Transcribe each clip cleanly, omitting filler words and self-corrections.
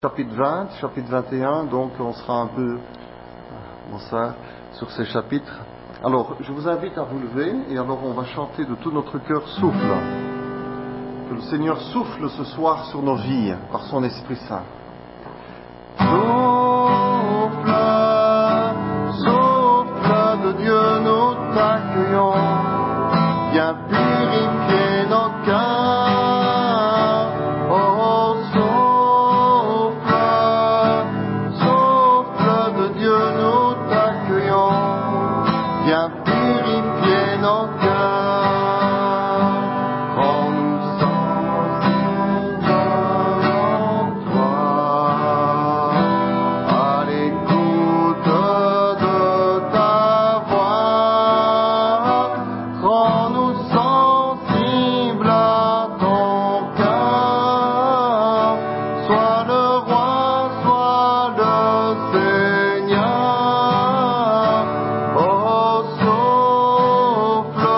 chapitre 20, chapitre 21, donc on sera un peu sur ces chapitres. Alors, je vous invite à vous lever et alors on va chanter de tout notre cœur souffle. Que le Seigneur souffle ce soir sur nos vies par son Esprit Saint. Souffle, souffle de Dieu, nous t'accueillons, viens purifier nos cœurs. Oh, souffle, souffle de Dieu, nous t'accueillons, viens purifier nos cœurs. Rends-nous sensibles en toi, à l'écoute de ta voix. Rends-nous sensibles à ton cœur. Sois le roi, sois le Seigneur. Oh, souffle,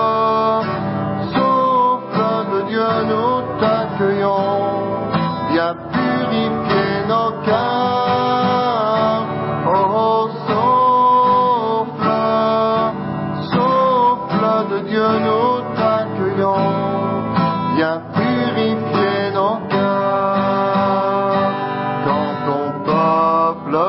souffle de Dieu, nous t'accueillons. Viens purifier nos cœurs. Oh, souffle, souffle de Dieu, nous t'accueillons. Viens purifier nos cœurs. Quand ton peuple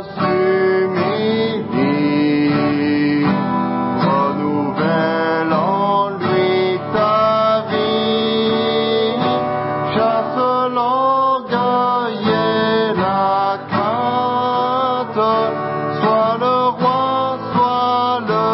s'humilie, renouvelle en lui ta vie. Chasse l'orgueil et la crainte. Sois le roi, sois le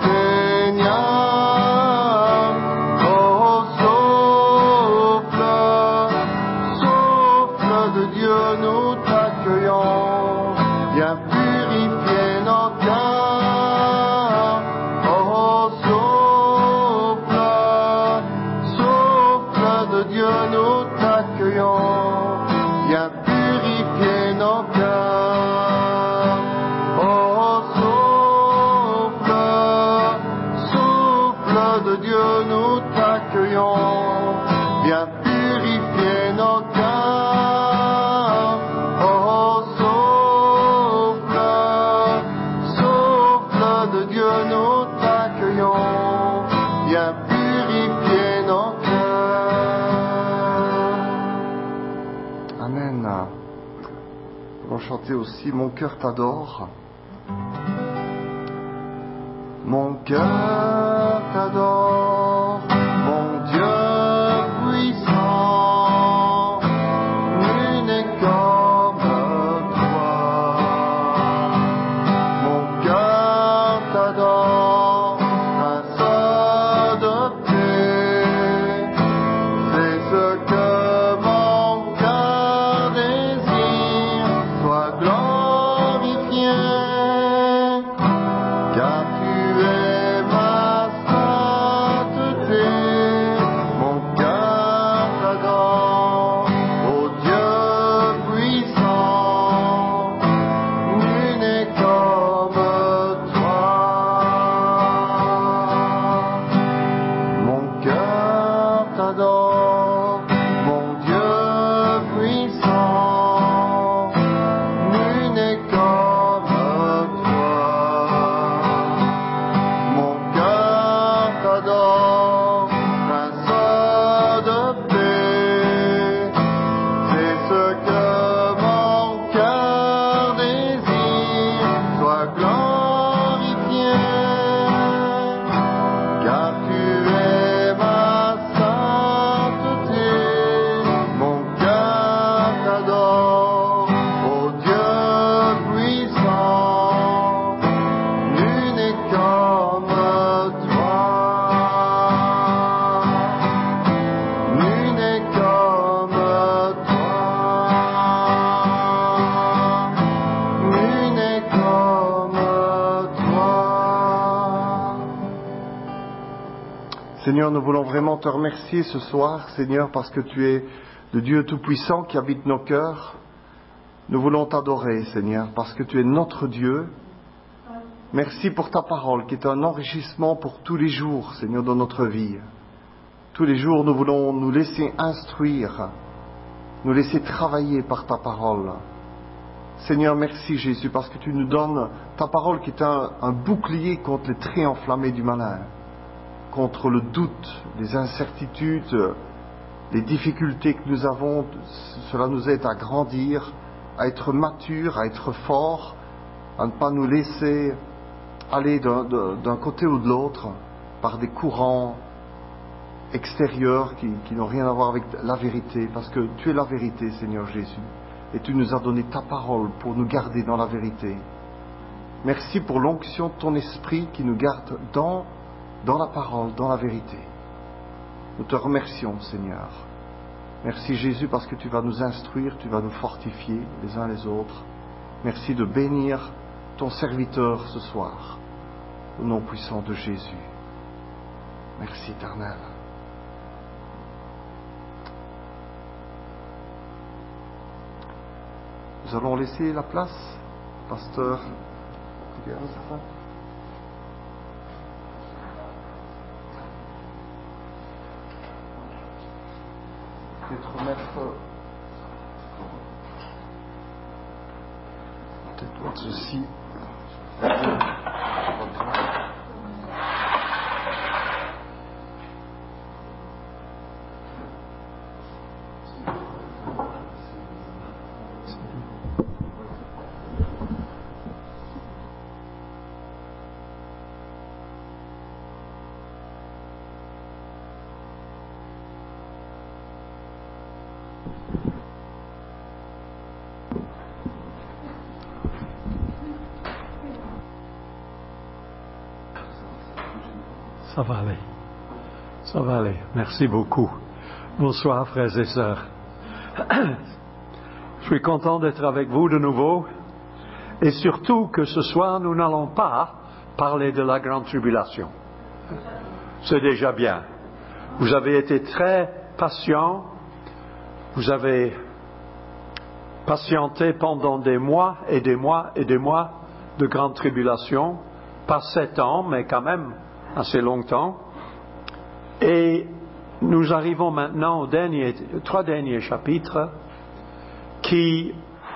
Seigneur. Oh, souffle, souffle de Dieu, nous t'accueillons. Viens purifier nos cœurs. Oh, souffle, souffle de Dieu, nous t'accueillons. Viens purifier nos cœurs. Oh, souffle, souffle de Dieu, nous t'accueillons. Viens purifier nos cœurs. Oh, souffle, souffle de Dieu, nous t'accueillons. Viens purifier nos cœurs. Amen. Nous allons chanter aussi Mon cœur t'adore. Mon cœur t'adore, mon Dieu puissant, nul n'est comme toi. Mon cœur t'adore, prince de paix, c'est ce que mon cœur désire. Sois glorifié, car tu es ma sainteté. Mon cœur t'adore, ô Dieu puissant, nul n'est comme toi. Mon cœur t'adore, mon Dieu puissant, nul n'est comme toi. Mon cœur t'adore, prince de paix, c'est ce que mon cœur désire. Sois glorifié, car tu es ma sainteté. Mon cœur t'adore, ô Dieu puissant, nul n'est comme toi. Nul n'est comme toi. Nul n'est comme toi. Seigneur, nous voulons vraiment te remercier ce soir, Seigneur, parce que tu es le Dieu Tout-Puissant qui habite nos cœurs. Nous voulons t'adorer, Seigneur, parce que tu es notre Dieu. Merci pour ta parole qui est un enrichissement pour tous les jours, Seigneur, dans notre vie. Tous les jours, nous voulons nous laisser instruire, nous laisser travailler par ta parole. Seigneur, merci Jésus, parce que tu nous donnes ta parole qui est un bouclier contre les traits enflammés du malin, contre le doute, les incertitudes, les difficultés que nous avons. Cela nous aide à grandir, à être matures, à être forts, à ne pas nous laisser aller d'un côté ou de l'autre par des courants extérieurs qui n'ont rien à voir avec la vérité, parce que tu es la vérité, Seigneur Jésus, et tu nous as donné ta parole pour nous garder dans la vérité. Merci pour l'onction de ton esprit qui nous garde dans la parole, dans la vérité. Nous te remercions, Seigneur. Merci Jésus parce que tu vas nous instruire, tu vas nous fortifier les uns les autres. Merci de bénir ton serviteur ce soir, au nom puissant de Jésus. Merci éternel. Nous allons laisser la place, pasteur. Peut-être mettre ceci. Ça va aller. Ça va aller. Merci beaucoup. Bonsoir, frères et sœurs. Je suis content d'être avec vous de nouveau. Et surtout que ce soir, nous n'allons pas parler de la grande tribulation. C'est déjà bien. Vous avez été très patients. Vous avez patienté pendant des mois et des mois et des mois de grande tribulation. Pas 7 ans, mais quand même assez longtemps. Et nous arrivons maintenant aux 3 derniers chapitres qui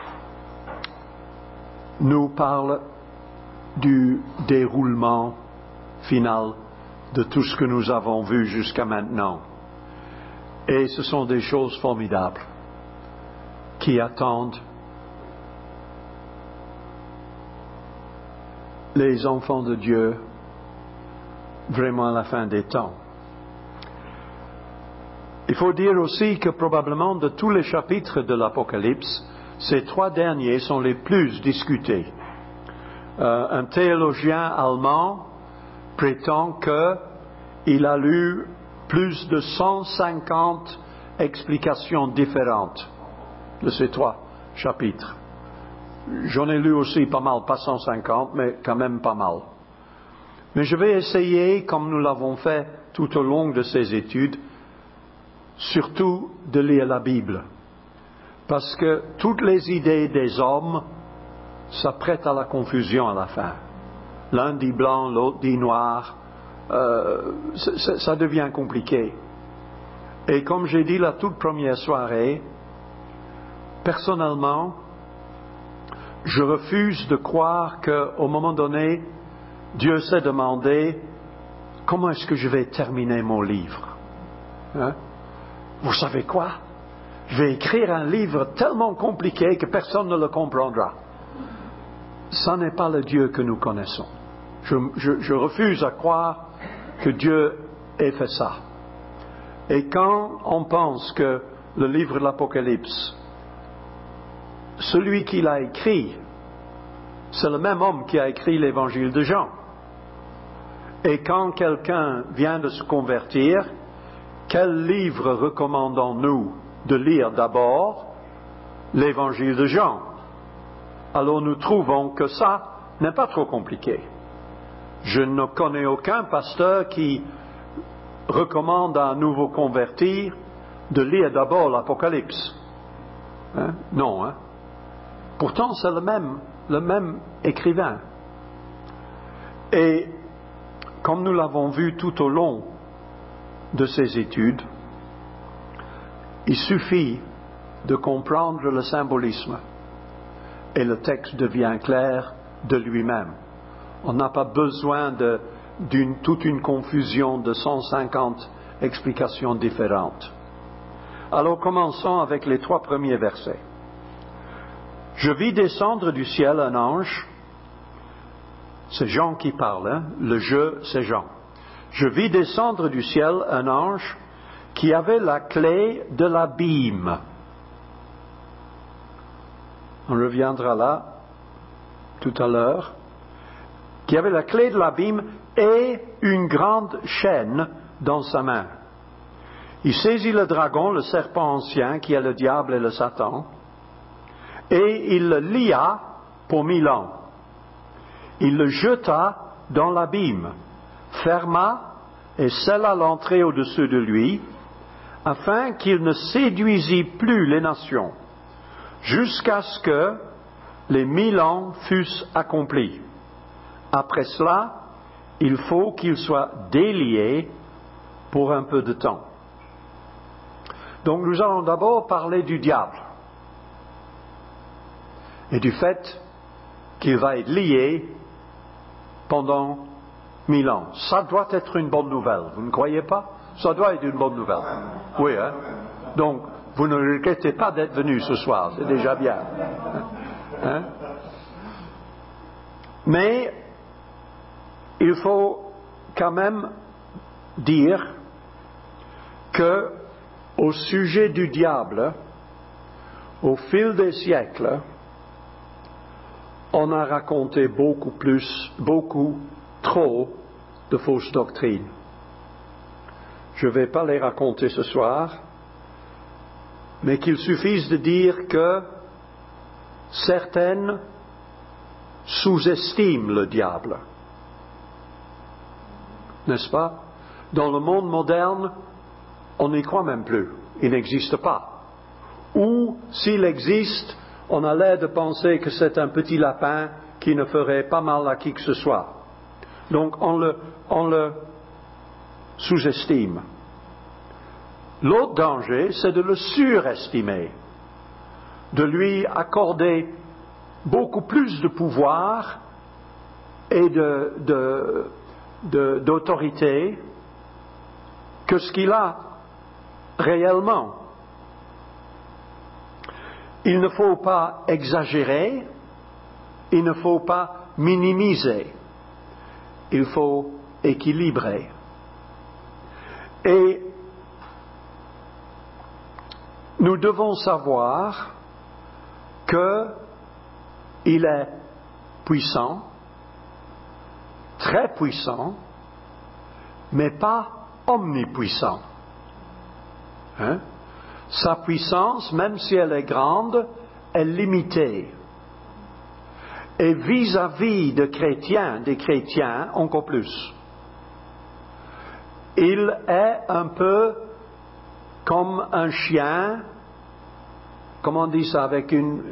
nous parlent du déroulement final de tout ce que nous avons vu jusqu'à maintenant. Et ce sont des choses formidables qui attendent les enfants de Dieu vraiment à la fin des temps. Il faut dire aussi que probablement de tous les chapitres de l'Apocalypse, ces 3 derniers sont les plus discutés. Un théologien allemand prétend qu'il a lu plus de 150 explications différentes de ces 3 chapitres. J'en ai lu aussi pas mal, pas 150, mais quand même pas mal. Mais je vais essayer, comme nous l'avons fait tout au long de ces études, surtout de lire la Bible. Parce que toutes les idées des hommes s'apprêtent à la confusion à la fin. L'un dit blanc, l'autre dit noir. Ça devient compliqué. Et comme j'ai dit la toute première soirée, personnellement, je refuse de croire qu'au moment donné, Dieu s'est demandé comment est-ce que je vais terminer mon livre. Hein? Vous savez quoi? Je vais écrire un livre tellement compliqué que personne ne le comprendra. Ça n'est pas le Dieu que nous connaissons. Je refuse à croire que Dieu ait fait ça. Et quand on pense que le livre de l'Apocalypse, celui qui l'a écrit, c'est le même homme qui a écrit l'évangile de Jean. Et quand quelqu'un vient de se convertir, quel livre recommandons-nous de lire d'abord? L'évangile de Jean. Alors nous trouvons que ça n'est pas trop compliqué. Je ne connais aucun pasteur qui recommande à un nouveau converti de lire d'abord l'Apocalypse. Hein? Non, hein? Pourtant c'est le même écrivain. Et comme nous l'avons vu tout au long de ces études, il suffit de comprendre le symbolisme et le texte devient clair de lui-même. On n'a pas besoin toute une confusion de 150 explications différentes. Alors commençons avec les 3 premiers versets. Je vis descendre du ciel un ange, c'est Jean qui parle, hein? Le je, c'est Jean. Je vis descendre du ciel un ange qui avait la clé de l'abîme. On reviendra là tout à l'heure. Qui avait la clé de l'abîme et une grande chaîne dans sa main. Il saisit le dragon, le serpent ancien, qui est le diable et le Satan, et il le lia pour 1000 ans. Il le jeta dans l'abîme, ferma et scella l'entrée au-dessus de lui, afin qu'il ne séduisît plus les nations, jusqu'à ce que les 1000 ans fussent accomplis. Après cela, il faut qu'il soit délié pour un peu de temps. Donc nous allons d'abord parler du diable et du fait qu'il va être lié pendant 1000 ans. Ça doit être une bonne nouvelle, vous ne croyez pas? Ça doit être une bonne nouvelle. Oui, hein? Donc, vous ne regrettez pas d'être venu ce soir, c'est déjà bien. Hein? Mais, il faut quand même dire que, au sujet du diable, au fil des siècles, on a raconté beaucoup trop de fausses doctrines. Je ne vais pas les raconter ce soir, mais qu'il suffise de dire que certaines sous-estiment le diable. N'est-ce pas? Dans le monde moderne, on n'y croit même plus. Il n'existe pas. Ou, s'il existe, on a l'air de penser que c'est un petit lapin qui ne ferait pas mal à qui que ce soit. Donc, on le sous-estime. L'autre danger, c'est de le surestimer, de lui accorder beaucoup plus de pouvoir et d'autorité que ce qu'il a réellement. Il ne faut pas exagérer, il ne faut pas minimiser, il faut équilibrer. Et nous devons savoir qu'il est puissant, très puissant, mais pas omnipuissant. Hein? Sa puissance, même si elle est grande, est limitée. Et vis-à-vis des chrétiens, encore plus. Il est un peu comme un chien, comment on dit ça, avec une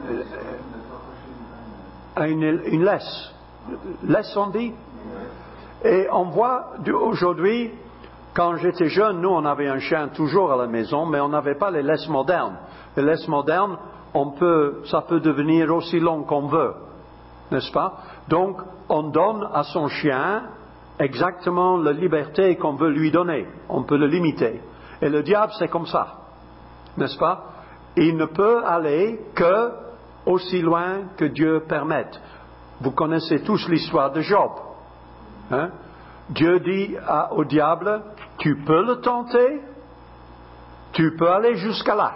laisse. Laisse, on dit? Et on voit aujourd'hui, quand j'étais jeune, nous on avait un chien toujours à la maison, mais on n'avait pas les laisses modernes. Les laisses modernes, ça peut devenir aussi long qu'on veut, n'est-ce pas? Donc, on donne à son chien exactement la liberté qu'on veut lui donner. On peut le limiter. Et le diable, c'est comme ça, n'est-ce pas? Il ne peut aller que aussi loin que Dieu permette. Vous connaissez tous l'histoire de Job. Hein? Dieu dit au diable, tu peux le tenter, tu peux aller jusqu'à là,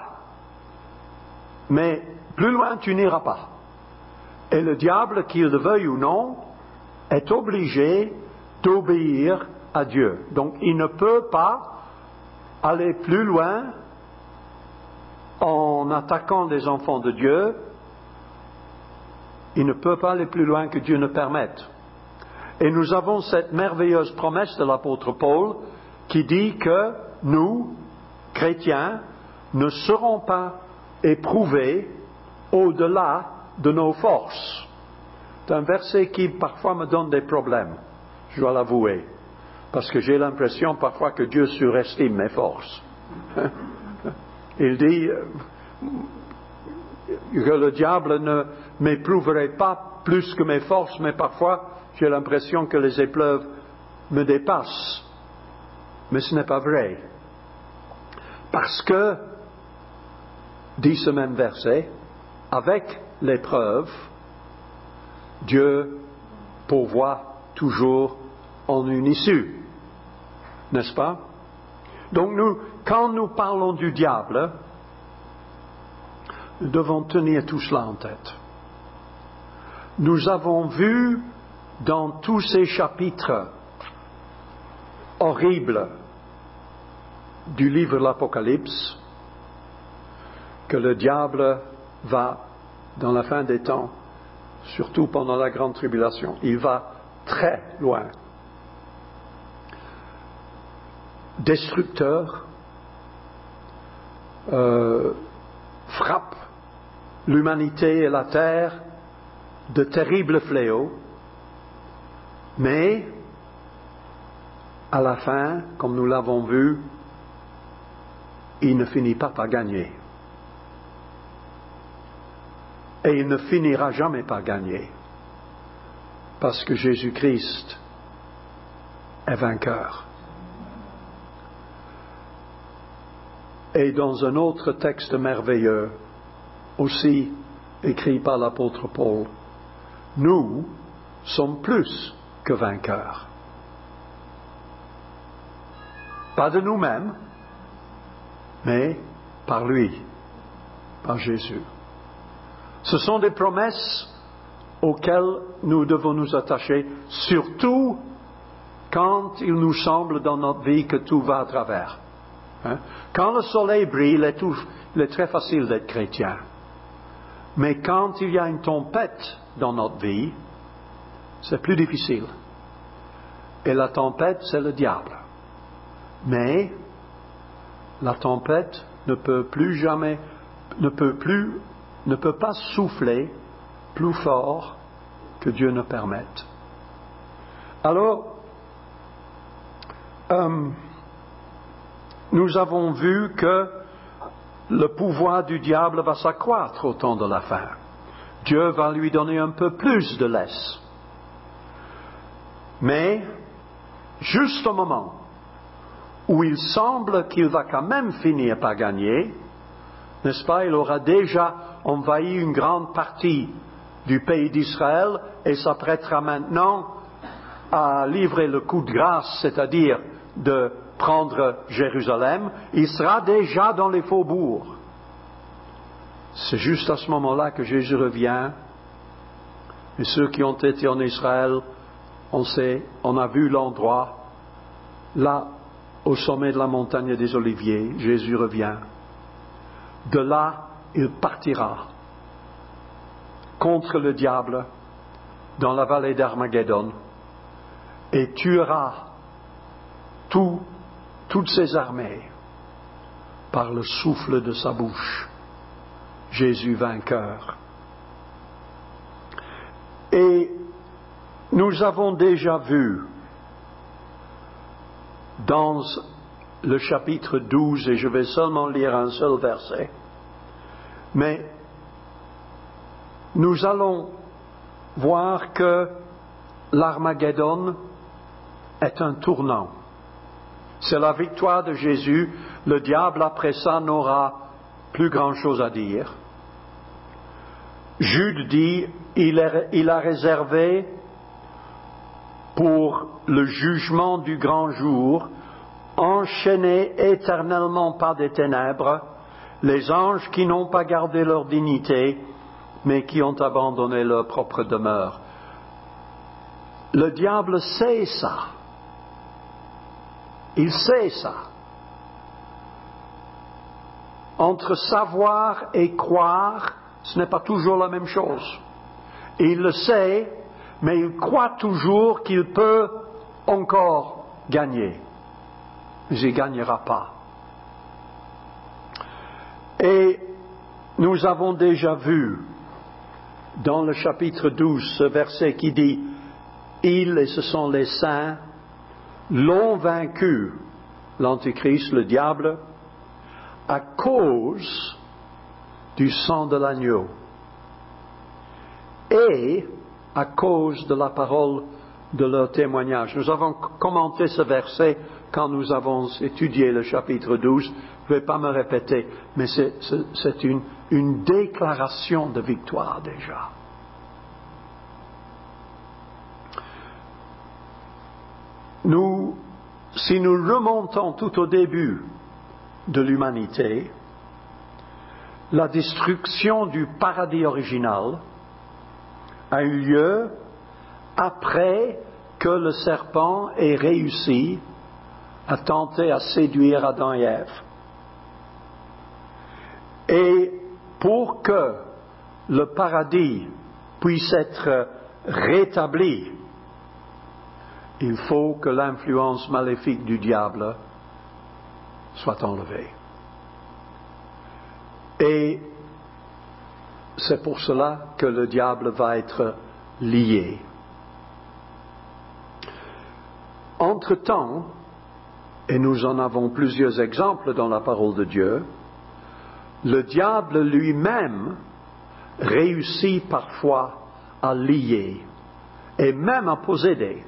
mais plus loin tu n'iras pas. Et le diable, qu'il le veuille ou non, est obligé d'obéir à Dieu. Donc il ne peut pas aller plus loin en attaquant les enfants de Dieu. Il ne peut pas aller plus loin que Dieu ne permette. Et nous avons cette merveilleuse promesse de l'apôtre Paul qui dit que nous, chrétiens, ne serons pas éprouvés au-delà de nos forces. C'est un verset qui parfois me donne des problèmes, je dois l'avouer, parce que j'ai l'impression parfois que Dieu surestime mes forces. Il dit, que le diable ne m'éprouverait pas plus que mes forces, mais parfois j'ai l'impression que les épreuves me dépassent. Mais ce n'est pas vrai. Parce que, dit ce même verset, avec l'épreuve, Dieu pourvoit toujours en une issue. N'est-ce pas? Donc quand nous parlons du diable, nous devons tenir tout cela en tête. Nous avons vu dans tous ces chapitres horribles du livre de l'Apocalypse que le diable va, dans la fin des temps, surtout pendant la grande tribulation, il va très loin. Destructeur, frappe l'humanité et la terre de terribles fléaux, mais à la fin, comme nous l'avons vu, il ne finit pas par gagner. Et il ne finira jamais par gagner, parce que Jésus-Christ est vainqueur. Et dans un autre texte merveilleux, aussi écrit par l'apôtre Paul, nous sommes plus que vainqueurs. Pas de nous-mêmes, mais par lui, par Jésus. Ce sont des promesses auxquelles nous devons nous attacher, surtout quand il nous semble dans notre vie que tout va à travers. Quand le soleil brille, il est très facile d'être chrétien. Mais quand il y a une tempête dans notre vie, c'est plus difficile. Et la tempête, c'est le diable. Mais la tempête ne peut pas souffler plus fort que Dieu ne permette. Alors, nous avons vu que le pouvoir du diable va s'accroître au temps de la fin. Dieu va lui donner un peu plus de laisse. Mais, juste au moment où il semble qu'il va quand même finir par gagner, n'est-ce pas, il aura déjà envahi une grande partie du pays d'Israël et s'apprêtera maintenant à livrer le coup de grâce, c'est-à-dire de prendre Jérusalem. Il sera déjà dans les faubourgs. C'est juste à ce moment-là que Jésus revient. Et ceux qui ont été en Israël, on a vu l'endroit, là, au sommet de la montagne des Oliviers, Jésus revient. De là, il partira contre le diable dans la vallée d'Armageddon et tuera toutes ses armées par le souffle de sa bouche. Jésus vainqueur. Et nous avons déjà vu dans le chapitre 12, et je vais seulement lire un seul verset, mais nous allons voir que l'Armageddon est un tournant. C'est la victoire de Jésus. Le diable, après ça, n'aura plus grand-chose à dire. Jude dit, il a réservé pour le jugement du grand jour, enchaînés éternellement par des ténèbres, les anges qui n'ont pas gardé leur dignité, mais qui ont abandonné leur propre demeure. Le diable sait ça. Il sait ça. Entre savoir et croire, ce n'est pas toujours la même chose. Et il le sait, mais il croit toujours qu'il peut encore gagner. Mais il ne gagnera pas. Et nous avons déjà vu dans le chapitre 12 ce verset qui dit « Ils, et ce sont les saints, l'ont vaincu, l'Antichrist, le diable, à cause du sang de l'agneau et à cause de la parole de leur témoignage. Nous avons commenté ce verset quand nous avons étudié le chapitre 12. Je ne vais pas me répéter, mais c'est une déclaration de victoire déjà. Si nous remontons tout au début de l'humanité, la destruction du paradis original a eu lieu après que le serpent ait réussi à tenter à séduire Adam et Ève. Et pour que le paradis puisse être rétabli, il faut que l'influence maléfique du diable soit enlevée. Et c'est pour cela que le diable va être lié. Entre-temps, et nous en avons plusieurs exemples dans la parole de Dieu, le diable lui-même réussit parfois à lier et même à posséder.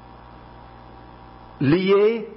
Lier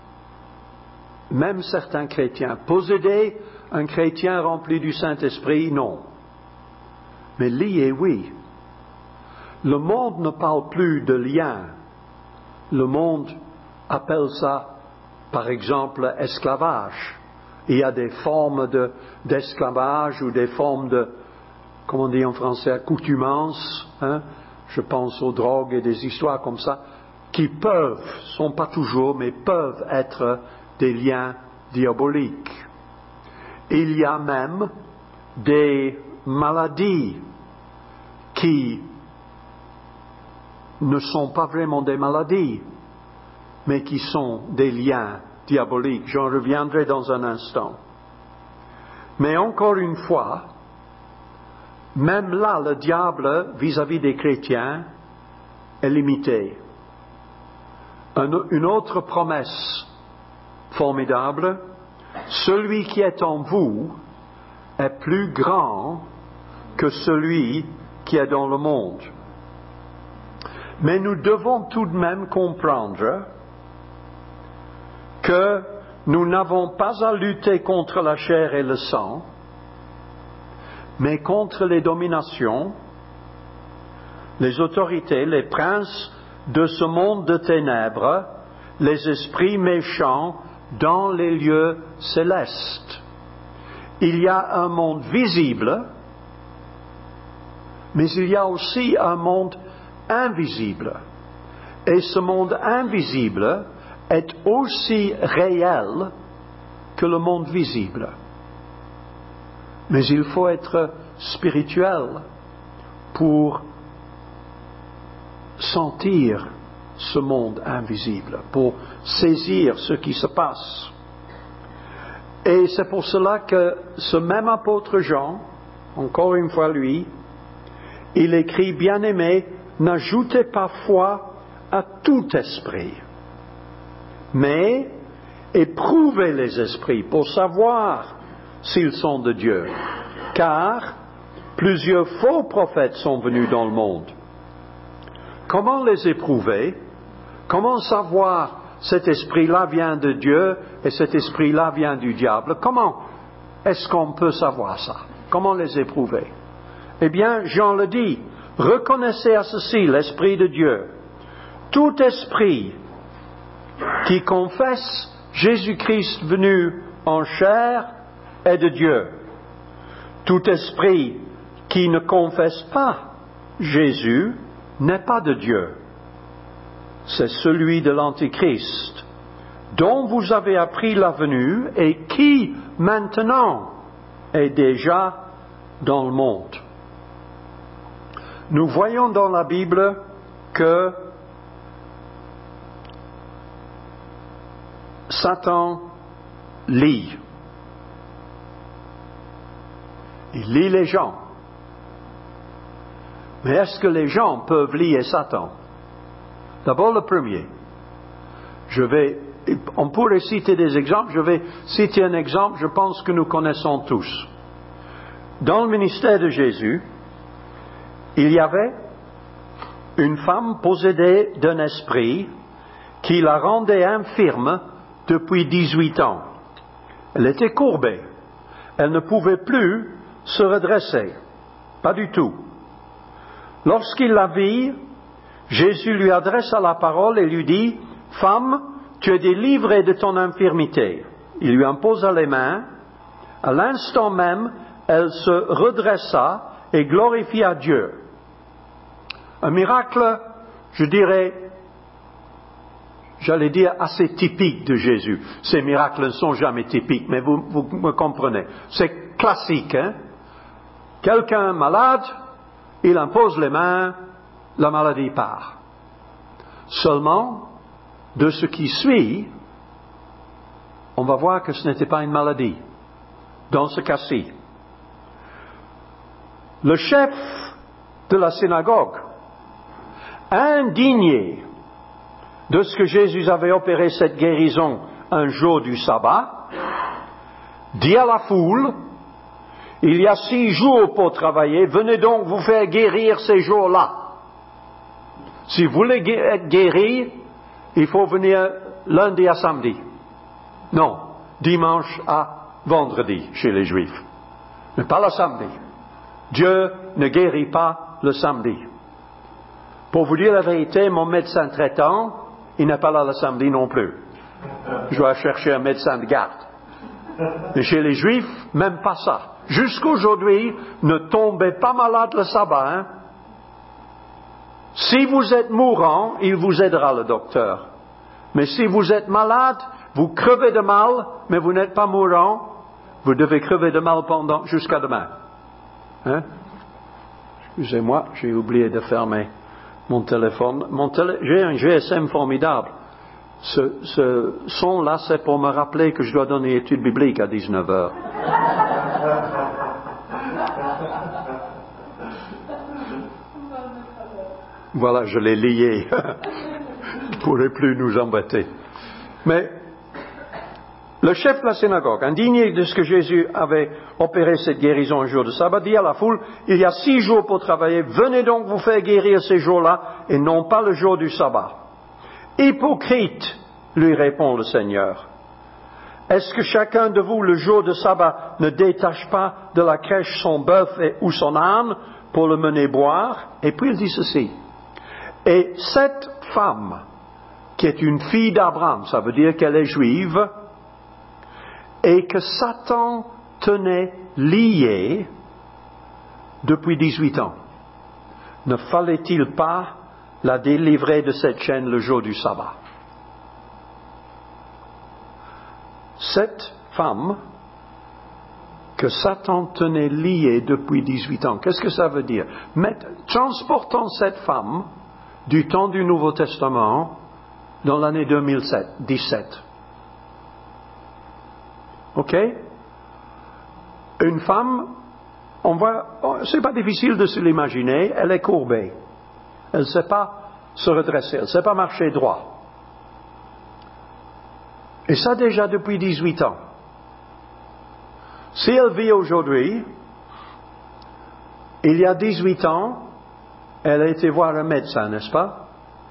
même certains chrétiens. Posséder un chrétien rempli du Saint-Esprit, non. Mais lier, oui. Le monde ne parle plus de lien. Le monde appelle ça, par exemple, esclavage. Il y a des formes d'esclavage ou des formes de, comment on dit en français, accoutumance. Je pense aux drogues et des histoires comme ça, qui peuvent, sont pas toujours, mais peuvent être des liens diaboliques. Il y a même des maladies qui ne sont pas vraiment des maladies, mais qui sont des liens diaboliques. J'en reviendrai dans un instant. Mais encore une fois, même là, le diable, vis-à-vis des chrétiens, est limité. Une autre promesse formidable, celui qui est en vous est plus grand que celui qui est dans le monde. Mais nous devons tout de même comprendre que nous n'avons pas à lutter contre la chair et le sang, mais contre les dominations, les autorités, les princes de ce monde de ténèbres, les esprits méchants dans les lieux célestes. Il y a un monde visible, mais il y a aussi un monde invisible. Et ce monde invisible est aussi réel que le monde visible. Mais il faut être spirituel pour sentir ce monde invisible, pour saisir ce qui se passe. Et c'est pour cela que ce même apôtre Jean, encore une fois lui, il écrit, bien-aimés, n'ajoutez pas foi à tout esprit, mais éprouvez les esprits pour savoir s'ils sont de Dieu, car plusieurs faux prophètes sont venus dans le monde. Comment les éprouver? Comment savoir cet esprit-là vient de Dieu et cet esprit-là vient du diable? Comment est-ce qu'on peut savoir ça? Comment les éprouver? Eh bien, Jean le dit, reconnaissez à ceci l'Esprit de Dieu. Tout esprit qui confesse Jésus-Christ venu en chair est de Dieu. Tout esprit qui ne confesse pas Jésus n'est pas de Dieu. C'est celui de l'Antichrist, dont vous avez appris la venue et qui, maintenant, est déjà dans le monde. Nous voyons dans la Bible que Satan lie. Il lie les gens. Mais est-ce que les gens peuvent lier Satan? D'abord le premier. On pourrait citer des exemples. Je vais citer un exemple, je pense que nous connaissons tous. dans le ministère de Jésus, il y avait une femme possédée d'un esprit qui la rendait infirme depuis 18 ans. Elle était courbée. Elle ne pouvait plus se redresser. Pas du tout. Lorsqu'il la vit, Jésus lui adressa la parole et lui dit, « Femme, tu es délivrée de ton infirmité. » Il lui imposa les mains. À l'instant même, elle se redressa et glorifia Dieu. Un miracle, je dirais, j'allais dire assez typique de Jésus. Ces miracles ne sont jamais typiques, mais vous me comprenez. C'est classique, hein? Quelqu'un malade, il impose les mains, la maladie part. Seulement, de ce qui suit, on va voir que ce n'était pas une maladie. Dans ce cas-ci, le chef de la synagogue, indigné de ce que Jésus avait opéré cette guérison un jour du sabbat, dit à la foule, « Il y a 6 jours pour travailler, venez donc vous faire guérir ces jours-là. Si vous voulez être guéri, il faut venir lundi à samedi. Non, dimanche à vendredi chez les Juifs, mais pas le samedi. Dieu ne guérit pas le samedi. Pour vous dire la vérité, mon médecin traitant, il n'est pas là le samedi non plus. Je dois chercher un médecin de garde. Mais chez les Juifs, même pas ça. Jusqu'aujourd'hui, ne tombez pas malade le sabbat. Hein? Si vous êtes mourant, il vous aidera le docteur. Mais si vous êtes malade, vous crevez de mal, mais vous n'êtes pas mourant, vous devez crever de mal jusqu'à demain. Hein? Excusez-moi, j'ai oublié de fermer mon téléphone. J'ai un GSM formidable. Ce son-là, c'est pour me rappeler que je dois donner études bibliques à 19h. Voilà, je l'ai lié. Il ne pourrait plus nous embêter. Mais le chef de la synagogue, indigné de ce que Jésus avait opéré cette guérison un jour de sabbat, dit à la foule, « Il y a 6 jours pour travailler, venez donc vous faire guérir ces jours-là, et non pas le jour du sabbat. » « Hypocrite, lui répond le Seigneur, est-ce que chacun de vous, le jour de sabbat, ne détache pas de la crèche son bœuf ou son âne pour le mener boire? Et puis il dit ceci, « Et cette femme, qui est une fille d'Abraham, ça veut dire qu'elle est juive, et que Satan tenait liée depuis 18 ans, ne fallait-il pas la délivrer de cette chaîne le jour du sabbat? » Cette femme que Satan tenait liée depuis 18 ans, qu'est-ce que ça veut dire? Transportons cette femme du temps du Nouveau Testament dans l'année 2017. OK? Une femme, c'est pas difficile de se l'imaginer, elle est courbée. Elle ne sait pas se redresser, elle ne sait pas marcher droit. Et ça déjà depuis 18 ans. Si elle vit aujourd'hui, il y a 18 ans, elle a été voir un médecin, n'est-ce pas?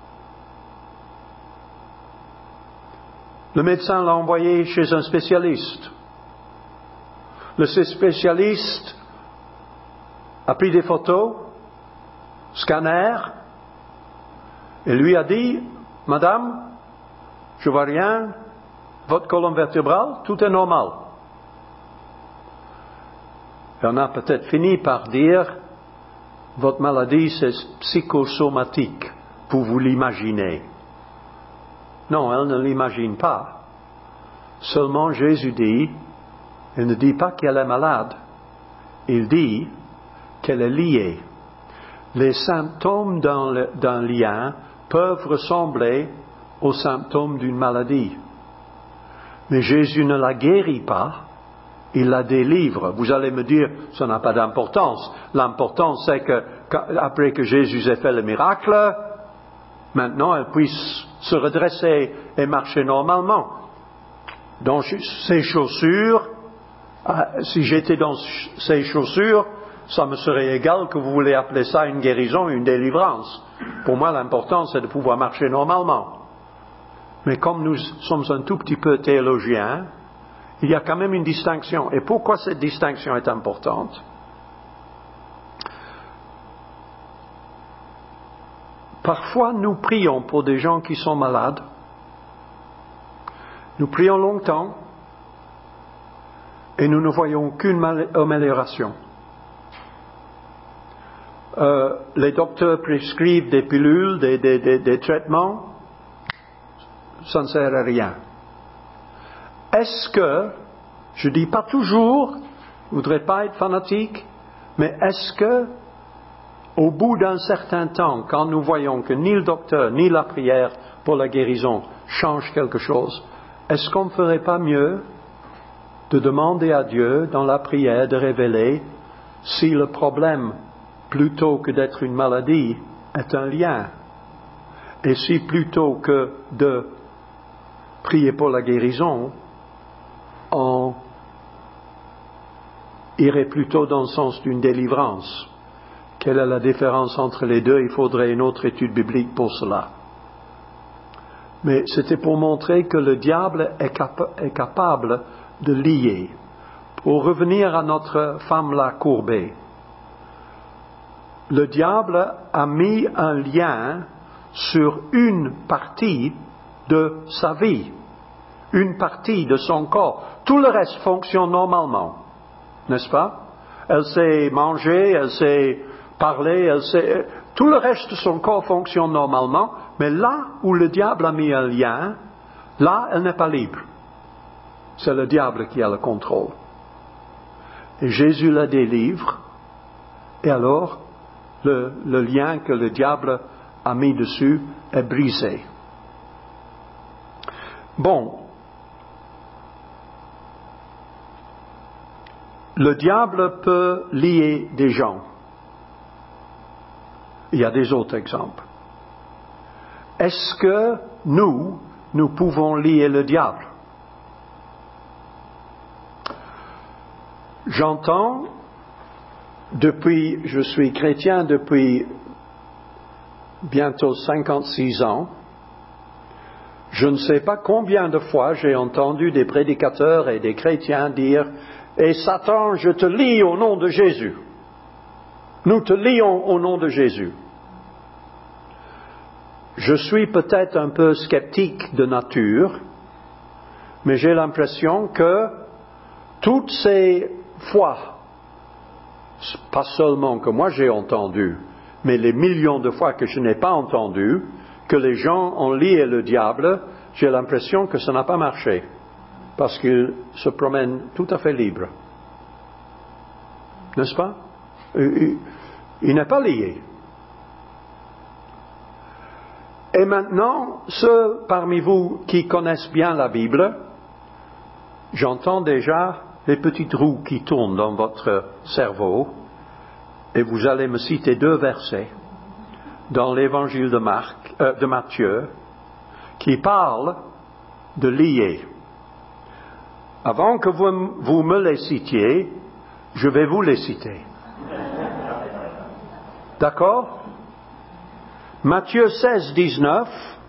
Le médecin l'a envoyée chez un spécialiste. Le spécialiste a pris des photos, scanner, et lui a dit, « Madame, je vois rien, votre colonne vertébrale, tout est normal. » Et on a peut-être fini par dire, « Votre maladie, c'est psychosomatique, pour vous l'imaginer. » Non, elle ne l'imagine pas. Seulement Jésus dit, il ne dit pas qu'elle est malade, il dit qu'elle est liée. Les symptômes d'un lien peuvent ressembler aux symptômes d'une maladie. Mais Jésus ne la guérit pas, il la délivre. Vous allez me dire, ça n'a pas d'importance. L'important, c'est que, après que Jésus ait fait le miracle, maintenant elle puisse se redresser et marcher normalement. Dans ses chaussures, Si j'étais dans ces chaussures, ça me serait égal que vous voulez appeler ça une guérison, une délivrance. Pour moi, l'important, c'est de pouvoir marcher normalement. Mais comme nous sommes un tout petit peu théologiens, il y a quand même une distinction. Et pourquoi cette distinction est importante? Parfois, nous prions pour des gens qui sont malades. Nous prions longtemps et nous ne voyons aucune amélioration. Les docteurs prescrivent des pilules, des traitements. Ça ne sert à rien. Est-ce que, je ne dis pas toujours, je ne voudrais pas être fanatique, mais est-ce que, au bout d'un certain temps, quand nous voyons que ni le docteur ni la prière pour la guérison changent quelque chose, est-ce qu'on ne ferait pas mieux de demander à Dieu, dans la prière, de révéler si le problème, plutôt que d'être une maladie, est un lien? Et si plutôt que de prier pour la guérison, on irait plutôt dans le sens d'une délivrance? Quelle est la différence entre les deux? Il faudrait une autre étude biblique pour cela. Mais c'était pour montrer que le diable est capable de lier. Pour revenir à notre femme là courbée, le diable a mis un lien sur une partie de sa vie, une partie de son corps. Tout le reste fonctionne normalement, n'est-ce pas? Elle sait manger, elle sait parler, tout le reste de son corps fonctionne normalement, mais là où le diable a mis un lien, là, elle n'est pas libre. C'est le diable qui a le contrôle. Et Jésus la délivre, et alors, le lien que le diable a mis dessus est brisé. Bon. Le diable peut lier des gens. Il y a des autres exemples. Est-ce que nous pouvons lier le diable? J'entends, je suis chrétien depuis bientôt 56 ans, je ne sais pas combien de fois j'ai entendu des prédicateurs et des chrétiens dire « Et Satan, je te lie au nom de Jésus. Nous te lions au nom de Jésus. » Je suis peut-être un peu sceptique de nature, mais j'ai l'impression que toutes ces fois, pas seulement que moi j'ai entendu, mais les millions de fois que je n'ai pas entendu, que les gens ont lié le diable, j'ai l'impression que ça n'a pas marché, parce qu'il se promène tout à fait libre. N'est-ce pas? Il n'est pas lié. Et maintenant, ceux parmi vous qui connaissent bien la Bible, j'entends déjà les petites roues qui tournent dans votre cerveau, et vous allez me citer 2 versets dans l'évangile de Matthieu qui parlent de lier. Avant que vous me les citiez, je vais vous les citer. D'accord? Matthieu 16, 19,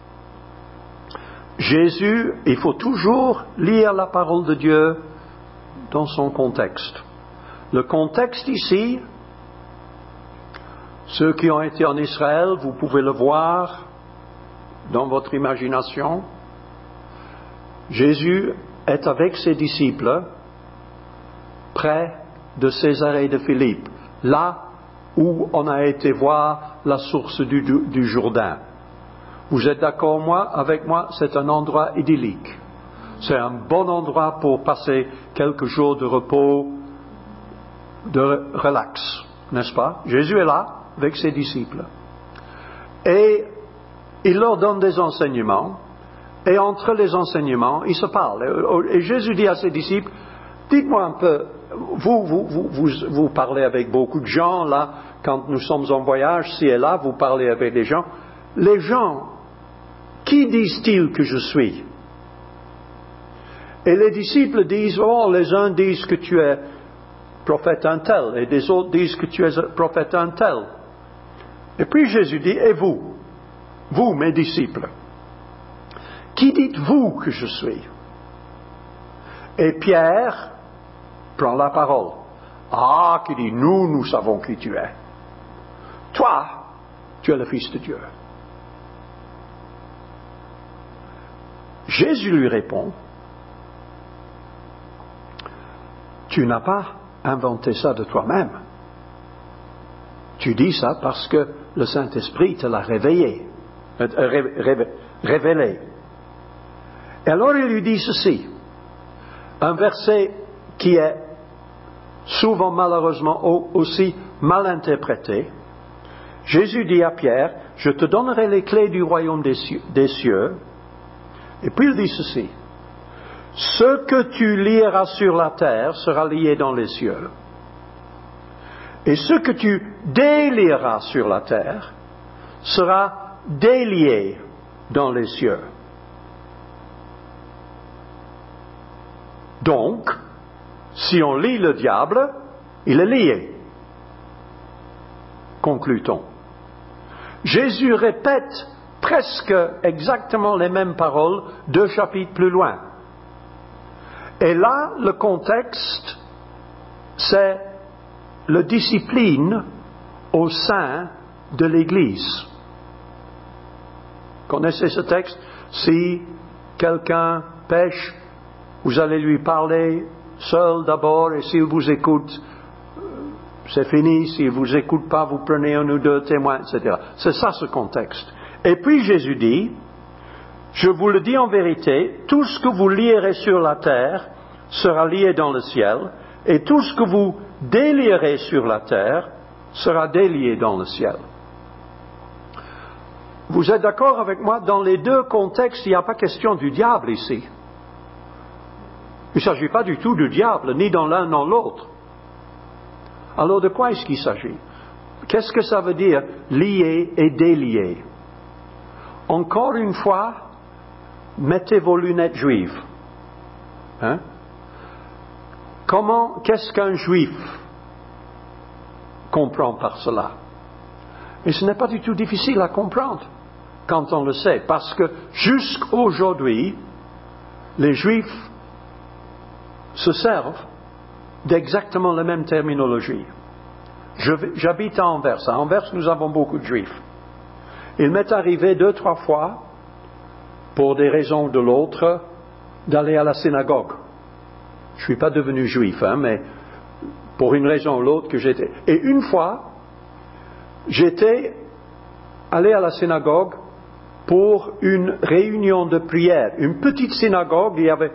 Jésus, il faut toujours lire la parole de Dieu dans son contexte. Le contexte ici, ceux qui ont été en Israël, vous pouvez le voir dans votre imagination. Jésus est avec ses disciples près de Césarée de Philippe, là où on a été voir la source du Jourdain. Vous êtes d'accord avec moi, c'est un endroit idyllique. C'est un bon endroit pour passer quelques jours de repos, de relax, n'est-ce pas? Jésus est là avec ses disciples. Et il leur donne des enseignements, et entre les enseignements, ils se parlent. Et Jésus dit à ses disciples, dites-moi un peu, vous parlez avec beaucoup de gens, là, quand nous sommes en voyage, ci et là, vous parlez avec des gens. Les gens, qui disent-ils que je suis? Et les disciples disent, oh, les uns disent que tu es prophète un tel, et les autres disent que tu es prophète un tel. Et puis Jésus dit, et vous, mes disciples, qui dites-vous que je suis? Et Pierre prend la parole. Ah, qui dit, nous savons qui tu es. Toi, tu es le Fils de Dieu. Jésus lui répond, tu n'as pas inventé ça de toi-même. Tu dis ça parce que le Saint-Esprit te l'a révélé. Et alors il lui dit ceci, un verset qui est souvent malheureusement aussi mal interprété. Jésus dit à Pierre, je te donnerai les clés du royaume des cieux. Et puis il dit ceci, ce que tu lieras sur la terre sera lié dans les cieux. Et ce que tu délieras sur la terre sera délié dans les cieux. Donc, si on lie le diable, il est lié. Conclut-on. Jésus répète presque exactement les mêmes paroles 2 chapitres plus loin. Et là, le contexte, c'est la discipline au sein de l'Église. Connaissez ce texte? Si quelqu'un pêche, vous allez lui parler seul d'abord, et s'il vous écoute, c'est fini. S'il ne vous écoute pas, vous prenez un ou deux témoins, etc. C'est ça ce contexte. Et puis Jésus dit, je vous le dis en vérité, tout ce que vous lierez sur la terre sera lié dans le ciel, et tout ce que vous délierez sur la terre sera délié dans le ciel. Vous êtes d'accord avec moi? Dans les deux contextes, il n'y a pas question du diable ici. Il ne s'agit pas du tout du diable, ni dans l'un ni dans l'autre. Alors de quoi est-ce qu'il s'agit? Qu'est-ce que ça veut dire, lier et délier? Encore une fois, mettez vos lunettes juives. Hein? Qu'est-ce qu'un juif comprend par cela? Et ce n'est pas du tout difficile à comprendre quand on le sait, parce que jusqu'aujourd'hui, les juifs se servent d'exactement la même terminologie. J'habite à Anvers. À Anvers, nous avons beaucoup de juifs. Il m'est arrivé 2-3 fois, pour des raisons ou de l'autre, d'aller à la synagogue. Je ne suis pas devenu juif, mais pour une raison ou l'autre que j'étais. Et une fois, j'étais allé à la synagogue pour une réunion de prière. Une petite synagogue,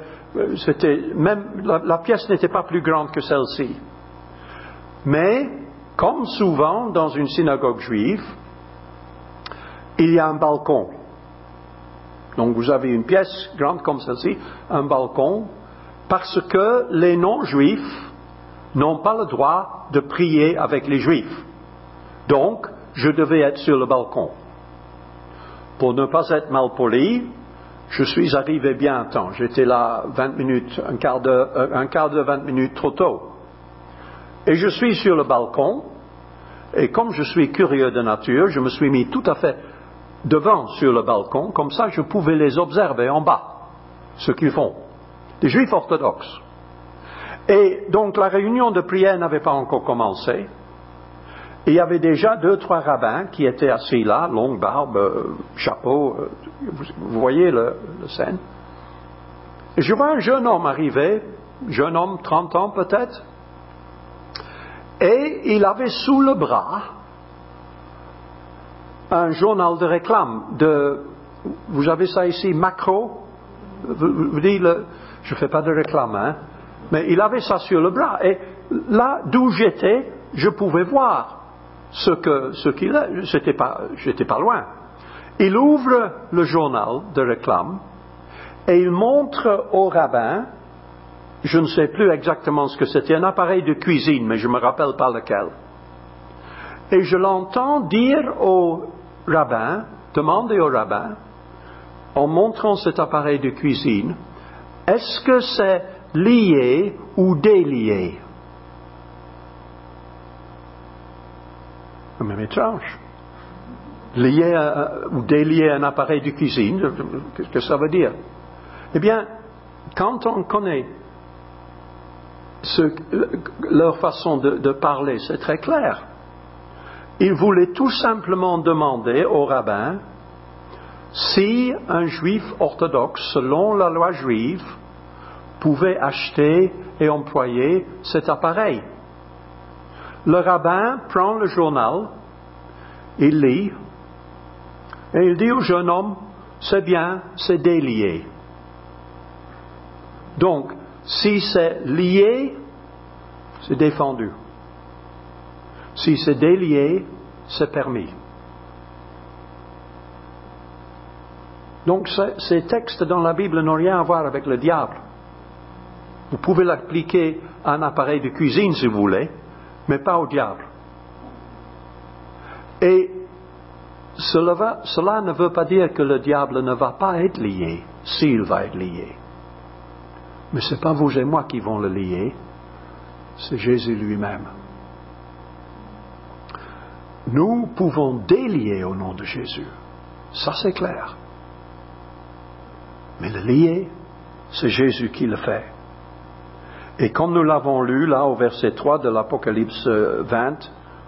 la pièce n'était pas plus grande que celle-ci. Mais, comme souvent dans une synagogue juive, il y a un balcon. Donc vous avez une pièce grande comme celle-ci, un balcon, parce que les non-juifs n'ont pas le droit de prier avec les juifs. Donc, je devais être sur le balcon. Pour ne pas être mal poli, je suis arrivé bien à temps. J'étais là 20 minutes, un quart de 20 minutes trop tôt. Et je suis sur le balcon, et comme je suis curieux de nature, je me suis mis tout à fait devant sur le balcon, comme ça je pouvais les observer en bas, ce qu'ils font. Des juifs orthodoxes. Et donc la réunion de prière n'avait pas encore commencé. Et il y avait déjà 2-3 rabbins qui étaient assis là, longue barbe, chapeau, vous voyez le scène. Et je vois un jeune homme arriver, jeune homme, 30 ans peut-être, et il avait sous le bras un journal de réclame vous avez ça ici, Macro, vous dites, je ne fais pas de réclame, mais il avait ça sur le bras, et là d'où j'étais, je pouvais voir ce qu'il a, j'étais pas loin. Il ouvre le journal de réclame et il montre au rabbin, je ne sais plus exactement ce que c'était, un appareil de cuisine, mais je ne me rappelle pas lequel. Et je l'entends dire au rabbin, demander au rabbin, en montrant cet appareil de cuisine, est-ce que c'est lié ou délié? C'est même étrange. Lié ou délier un appareil de cuisine, qu'est-ce que ça veut dire? Eh bien, quand on connaît leur façon de parler, c'est très clair. Ils voulaient tout simplement demander au rabbin si un juif orthodoxe, selon la loi juive, pouvait acheter et employer cet appareil. Le rabbin prend le journal, il lit, et il dit au jeune homme, c'est bien, c'est délié. Donc, si c'est lié, c'est défendu. Si c'est délié, c'est permis. Donc, ces textes dans la Bible n'ont rien à voir avec le diable. Vous pouvez l'appliquer à un appareil de cuisine si vous voulez, mais pas au diable. Et cela ne veut pas dire que le diable ne va pas être lié, s'il va être lié. Mais ce n'est pas vous et moi qui vont le lier, c'est Jésus lui-même. Nous pouvons délier au nom de Jésus, ça c'est clair. Mais le lier, c'est Jésus qui le fait. Et comme nous l'avons lu là au verset 3 de l'Apocalypse 20,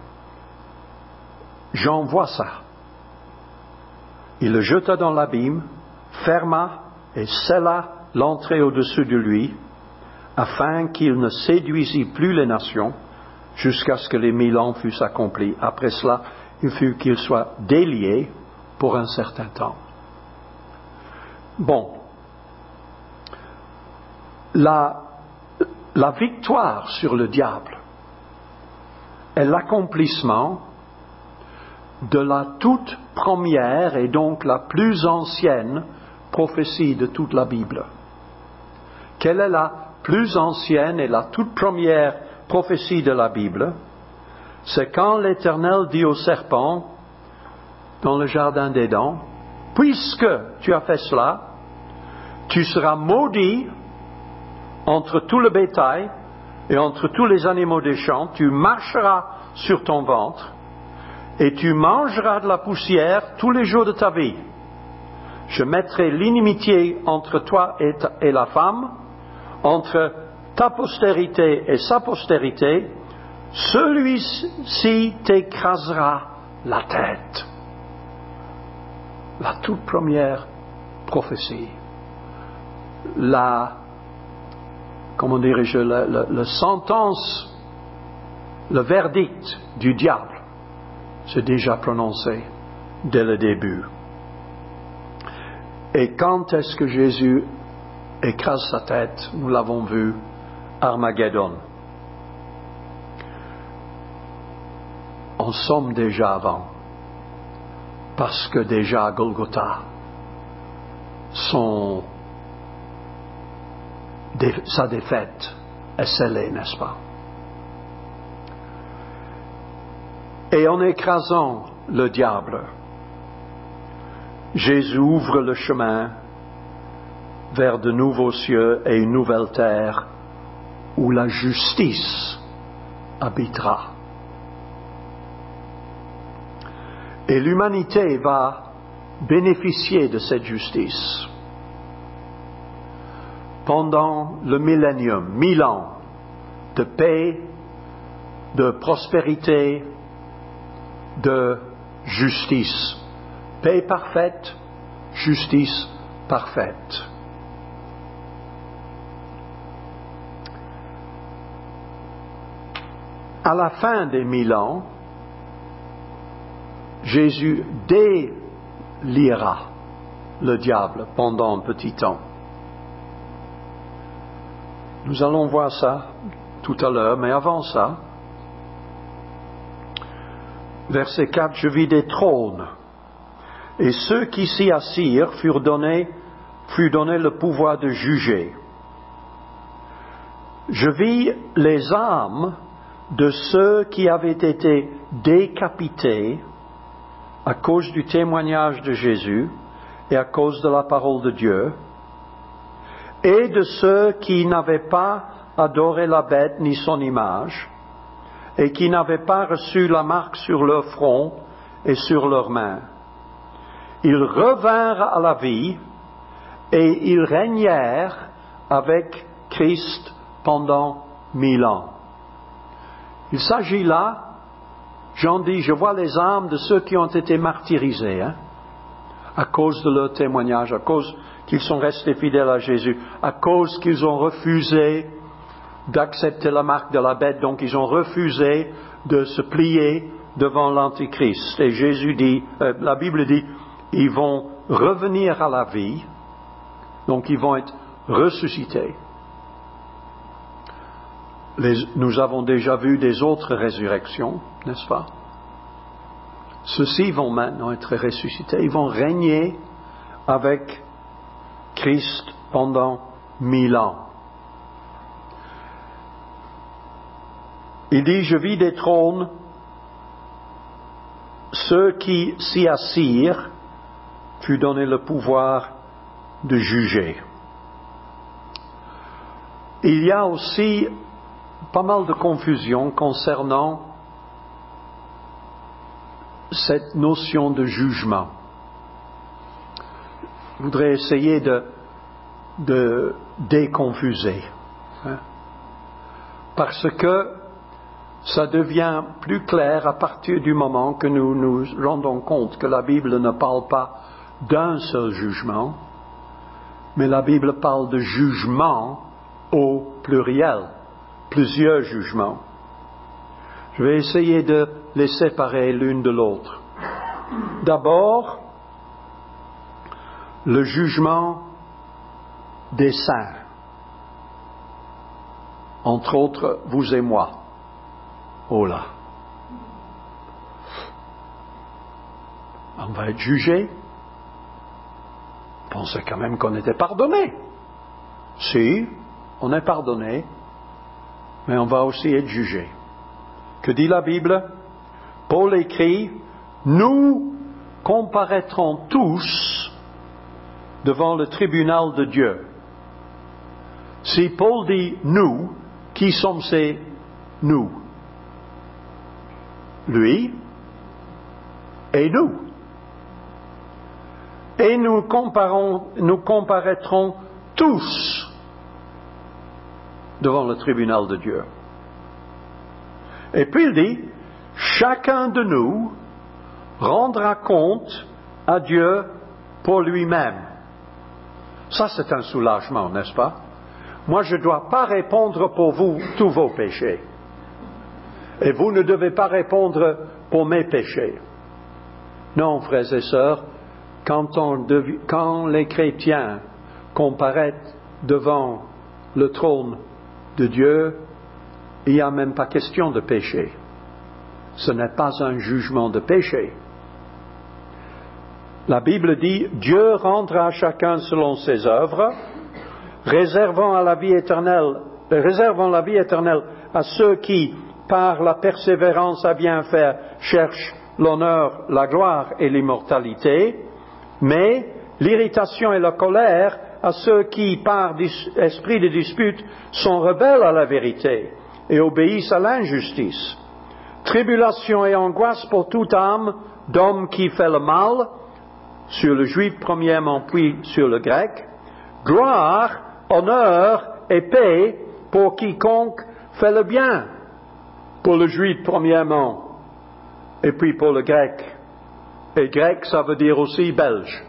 Jean voit ça. Il le jeta dans l'abîme, ferma et scella l'entrée au-dessus de lui, afin qu'il ne séduisît plus les nations, jusqu'à ce que les 1000 ans fussent accomplis. Après cela, il fut qu'il soit délié pour un certain temps. Bon. La victoire sur le diable est l'accomplissement de la toute première et donc la plus ancienne prophétie de toute la Bible. Quelle est la plus ancienne et la toute première prophétie de la Bible? C'est quand l'Éternel dit au serpent dans le jardin d'Éden, puisque tu as fait cela, tu seras maudit entre tout le bétail et entre tous les animaux des champs, tu marcheras sur ton ventre et tu mangeras de la poussière tous les jours de ta vie. Je mettrai l'inimitié entre toi et la femme, entre ta postérité et sa postérité, celui-ci t'écrasera la tête. La toute première prophétie. La sentence, le verdict du diable, c'est déjà prononcé dès le début. Et quand est-ce que Jésus écrase sa tête? Nous l'avons vu, Armageddon. En sommes déjà avant, parce que déjà à Golgotha, sa défaite est scellée, n'est-ce pas? Et en écrasant le diable, Jésus ouvre le chemin vers de nouveaux cieux et une nouvelle terre où la justice habitera. Et l'humanité va bénéficier de cette justice pendant le millénium, 1000 ans de paix, de prospérité, de justice. Paix parfaite, justice parfaite. À la fin des 1000 ans, Jésus déliera le diable pendant un petit temps. Nous allons voir ça tout à l'heure, mais avant ça, verset 4, je vis des trônes, et ceux qui s'y assirent furent donné le pouvoir de juger. Je vis les âmes de ceux qui avaient été décapités à cause du témoignage de Jésus et à cause de la parole de Dieu, et de ceux qui n'avaient pas adoré la bête ni son image, et qui n'avaient pas reçu la marque sur leur front et sur leurs mains. Ils revinrent à la vie, et ils régnèrent avec Christ pendant 1000 ans. Il s'agit là, Jean dit, je vois les âmes de ceux qui ont été martyrisés, à cause de leur témoignage, à cause qu'ils sont restés fidèles à Jésus, à cause qu'ils ont refusé d'accepter la marque de la bête, donc ils ont refusé de se plier devant l'Antichrist. Et Jésus dit, la Bible dit, ils vont revenir à la vie, donc ils vont être ressuscités. Nous avons déjà vu des autres résurrections, n'est-ce pas? Ceux-ci vont maintenant être ressuscités, ils vont régner avec Christ pendant 1000 ans. Il dit, je vis des trônes, ceux qui s'y assirent, fut donné le pouvoir de juger. Il y a aussi pas mal de confusion concernant cette notion de jugement. Je voudrais essayer de déconfuser, parce que ça devient plus clair à partir du moment que nous nous rendons compte que la Bible ne parle pas d'un seul jugement, mais la Bible parle de jugement au pluriel, plusieurs jugements. Je vais essayer de les séparer l'une de l'autre. D'abord, le jugement des saints, entre autres vous et moi. Oh là! On va être jugé. On pensait quand même qu'on était pardonné. Si, on est pardonné, mais on va aussi être jugé. Que dit la Bible? Paul écrit, nous comparaîtrons tous devant le tribunal de Dieu. Si Paul dit nous, qui sommes ces nous? Lui et nous. Et nous comparaîtrons tous devant le tribunal de Dieu. Et puis il dit, chacun de nous rendra compte à Dieu pour lui-même. Ça, c'est un soulagement, n'est-ce pas? Moi, je ne dois pas répondre pour vous tous vos péchés. Et vous ne devez pas répondre pour mes péchés. Non, frères et sœurs, quand les chrétiens comparaissent devant le trône de Dieu, il n'y a même pas question de péché. Ce n'est pas un jugement de péché. La Bible dit, Dieu rendra à chacun selon ses œuvres, réservant la vie éternelle à ceux qui, par la persévérance à bien faire, cherchent l'honneur, la gloire et l'immortalité, mais l'irritation et la colère à ceux qui, par esprit de dispute, sont rebelles à la vérité et obéissent à l'injustice. Tribulation et angoisse pour toute âme d'homme qui fait le mal, sur le juif premièrement, puis sur le grec. Gloire, honneur et paix pour quiconque fait le bien, pour le juif premièrement, et puis pour le grec. Et grec, ça veut dire aussi belge.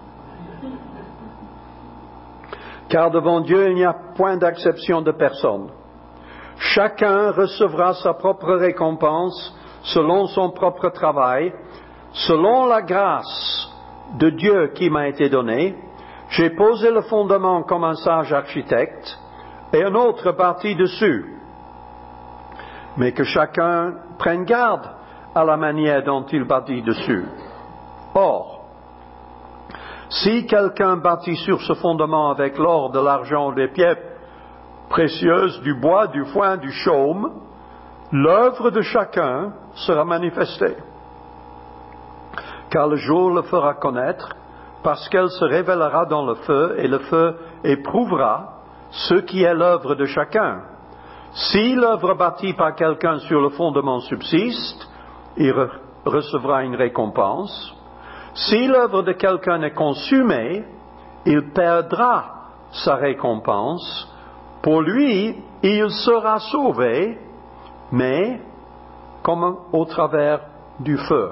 Car devant Dieu, il n'y a point d'acception de personne. Chacun recevra sa propre récompense selon son propre travail, selon la grâce de Dieu qui m'a été donnée. J'ai posé le fondement comme un sage architecte, et un autre bâtit dessus. Mais que chacun prenne garde à la manière dont il bâtit dessus. Or, si quelqu'un bâtit sur ce fondement avec l'or, de l'argent, des pierres précieuses, du bois, du foin, du chaume, l'œuvre de chacun sera manifestée. Car le jour le fera connaître, parce qu'elle se révélera dans le feu, et le feu éprouvera ce qui est l'œuvre de chacun. Si l'œuvre bâtie par quelqu'un sur le fondement subsiste, il recevra une récompense. Si l'œuvre de quelqu'un est consumée, il perdra sa récompense. Pour lui, il sera sauvé, mais comme au travers du feu.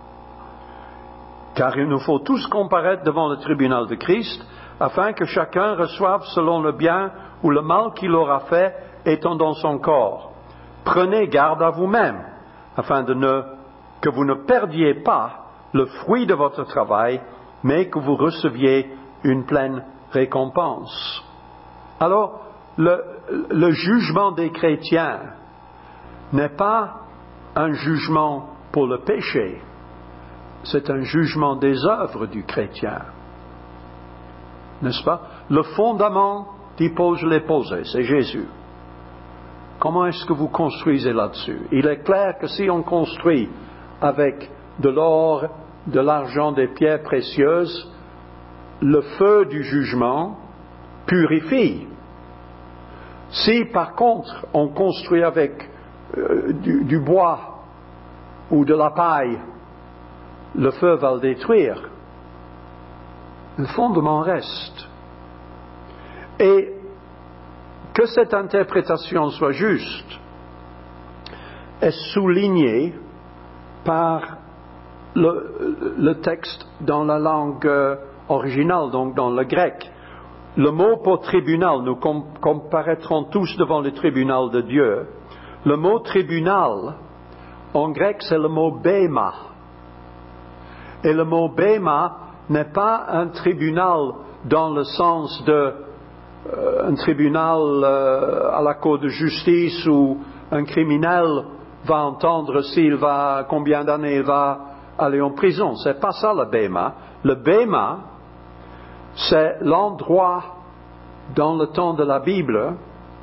Car il nous faut tous comparaître devant le tribunal de Christ, afin que chacun reçoive selon le bien ou le mal qu'il aura fait étant dans son corps. Prenez garde à vous-même, afin que vous ne perdiez pas le fruit de votre travail, mais que vous receviez une pleine récompense. Alors, le jugement des chrétiens n'est pas un jugement pour le péché, c'est un jugement des œuvres du chrétien. N'est-ce pas? Le fondament, dit Paul, je l'ai posé, c'est Jésus. Comment est-ce que vous construisez là-dessus? Il est clair que si on construit avec de l'or, de l'argent, des pierres précieuses, le feu du jugement purifie. Si par contre on construit avec du bois ou de la paille, le feu va le détruire. Le fondement reste. Et que cette interprétation soit juste est souligné par le texte dans la langue originale, donc dans le grec. Le mot pour tribunal, nous comparaîtrons tous devant le tribunal de Dieu. Le mot tribunal, en grec, c'est le mot bema. Et le mot bema n'est pas un tribunal dans le sens de un tribunal à la cour de justice où un criminel va entendre combien d'années il va aller en prison. C'est pas ça le bema. Le bema, c'est l'endroit dans le temps de la Bible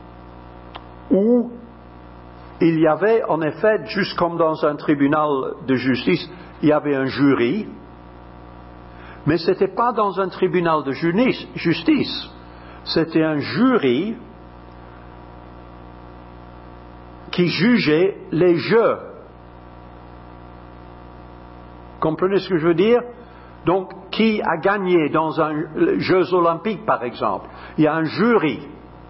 où il y avait en effet, juste comme dans un tribunal de justice, il y avait un jury, mais ce n'était pas dans un tribunal de justice, c'était un jury qui jugeait les jeux. Comprenez ce que je veux dire? Donc, qui a gagné dans un Jeux olympiques, par exemple? Il y a un jury.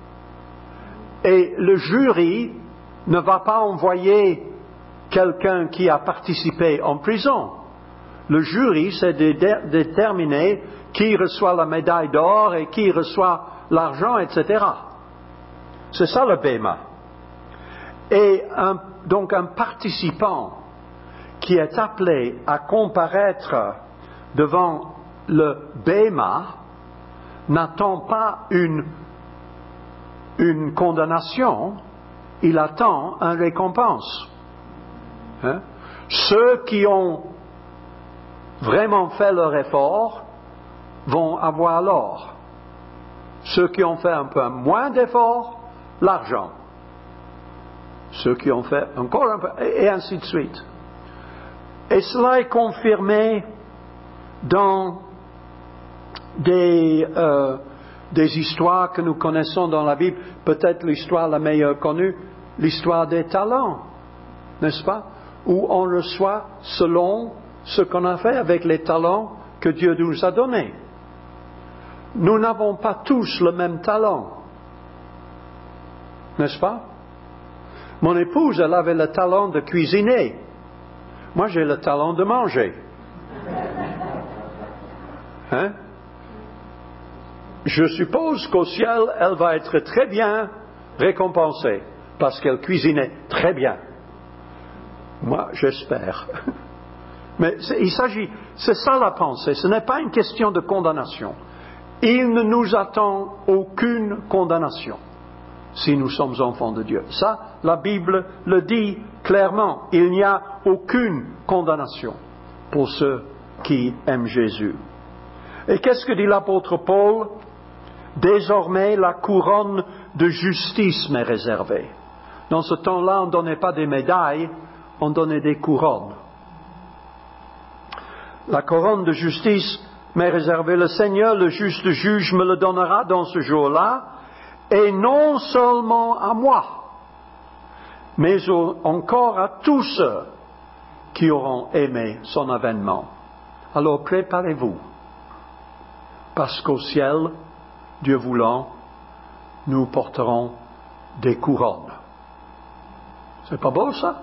Et le jury ne va pas envoyer quelqu'un qui a participé en prison. Le jury, c'est de déterminer qui reçoit la médaille d'or et qui reçoit l'argent, etc. C'est ça le bema. Et donc un participant qui est appelé à comparaître devant le bema n'attend pas une condamnation, il attend une récompense. Hein? Ceux qui ont vraiment fait leur effort vont avoir l'or. Ceux qui ont fait un peu moins d'effort, l'argent. Ceux qui ont fait encore un peu, et ainsi de suite. Et cela est confirmé dans des histoires que nous connaissons dans la Bible. Peut-être l'histoire la meilleure connue, l'histoire des talents, n'est-ce pas? Où on reçoit selon ce qu'on a fait avec les talents que Dieu nous a donnés. Nous n'avons pas tous le même talent, n'est-ce pas? Mon épouse, elle avait le talent de cuisiner. Moi, j'ai le talent de manger. Hein? Je suppose qu'au ciel, elle va être très bien récompensée parce qu'elle cuisinait très bien. Moi, j'espère. Mais c'est ça la pensée. Ce n'est pas une question de condamnation. Il ne nous attend aucune condamnation si nous sommes enfants de Dieu. Ça, la Bible le dit clairement. Il n'y a aucune condamnation pour ceux qui aiment Jésus. Et qu'est-ce que dit l'apôtre Paul? Désormais, la couronne de justice m'est réservée. Dans ce temps-là, on ne donnait pas des médailles, on donnait des couronnes. La couronne de justice m'est réservé. Le Seigneur, le juste juge, me le donnera dans ce jour-là, et non seulement à moi, mais encore à tous ceux qui auront aimé son avènement. Alors préparez-vous, parce qu'au ciel, Dieu voulant, nous porterons des couronnes. C'est pas beau ça?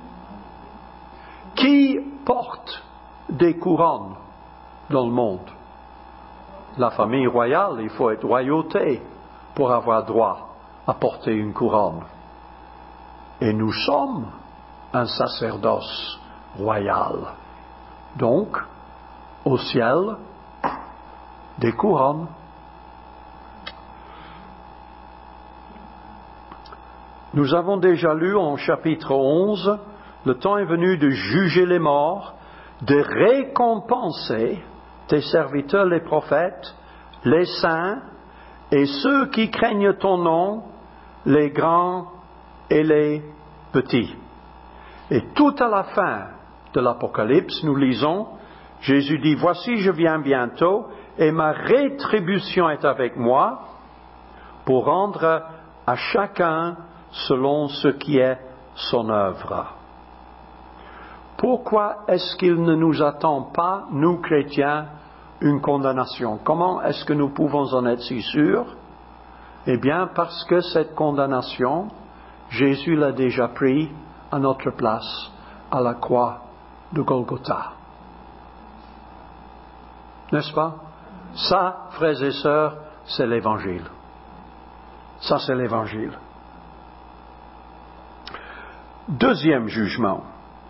Qui porte des couronnes dans le monde? La famille royale, il faut être royauté pour avoir droit à porter une couronne. Et nous sommes un sacerdoce royal. Donc, au ciel, des couronnes. Nous avons déjà lu en chapitre 11, le temps est venu de juger les morts, de récompenser tes serviteurs les prophètes, les saints et ceux qui craignent ton nom, les grands et les petits. Et tout à la fin de l'Apocalypse, nous lisons, Jésus dit, voici je viens bientôt et ma rétribution est avec moi pour rendre à chacun selon ce qui est son œuvre. Pourquoi est-ce qu'il ne nous attend pas, nous chrétiens, une condamnation? Comment est-ce que nous pouvons en être si sûrs? Eh bien, parce que cette condamnation, Jésus l'a déjà pris à notre place à la croix de Golgotha. N'est-ce pas? Ça, frères et sœurs, c'est l'Évangile. Ça, c'est l'Évangile. Deuxième jugement.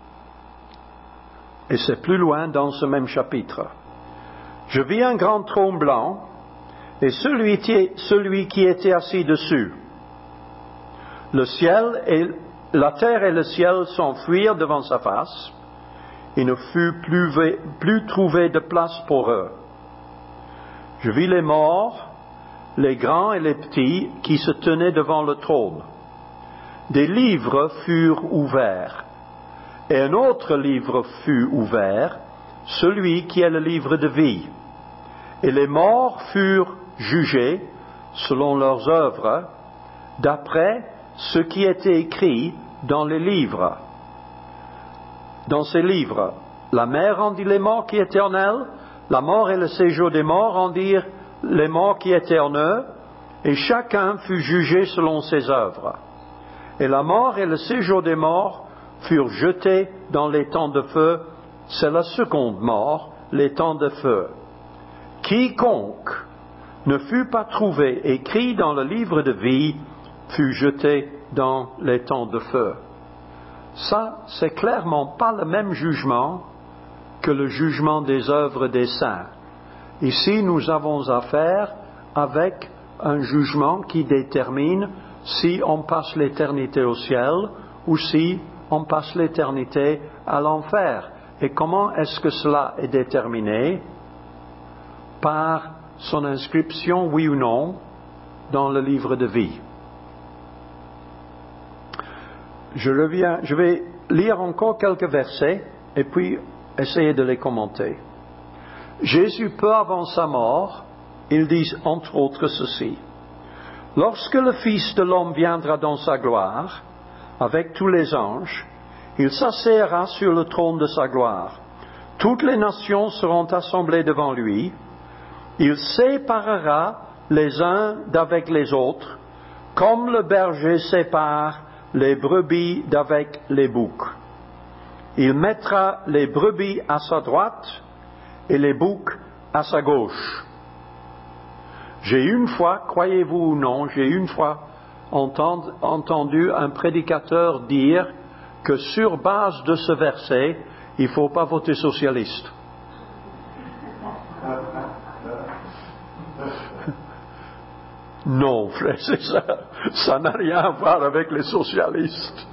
Et c'est plus loin dans ce même chapitre. Je vis un grand trône blanc et celui qui était assis dessus. Le ciel et la terre et le ciel s'enfuirent devant sa face. Il ne fut plus trouvé de place pour eux. Je vis les morts, les grands et les petits, qui se tenaient devant le trône. Des livres furent ouverts, et un autre livre fut ouvert, celui qui est le livre de vie. Et les morts furent jugés selon leurs œuvres, d'après ce qui était écrit dans les livres. Dans ces livres, la mer rendit les morts qui étaient en elle, la mort et le séjour des morts rendirent les morts qui étaient en eux, et chacun fut jugé selon ses œuvres. Et la mort et le séjour des morts furent jetés dans les temps de feu. C'est la seconde mort, les temps de feu. Quiconque ne fut pas trouvé écrit dans le livre de vie fut jeté dans les temps de feu. Ça, c'est clairement pas le même jugement que le jugement des œuvres des saints. Ici, nous avons affaire avec un jugement qui détermine si on passe l'éternité au ciel ou si on passe l'éternité à l'enfer. Et comment est-ce que cela est déterminé? Par son inscription, oui ou non, dans le livre de vie. Je vais lire encore quelques versets et puis essayer de les commenter. Jésus, peu avant sa mort, il dit entre autres ceci. Lorsque le Fils de l'homme viendra dans sa gloire, avec tous les anges, il s'assiera sur le trône de sa gloire. Toutes les nations seront assemblées devant lui. Il séparera les uns d'avec les autres, comme le berger sépare les brebis d'avec les boucs. Il mettra les brebis à sa droite et les boucs à sa gauche. J'ai une fois, croyez-vous ou non, entendu un prédicateur dire que sur base de ce verset, il ne faut pas voter socialiste. Non, frère, c'est ça. Ça n'a rien à voir avec les socialistes.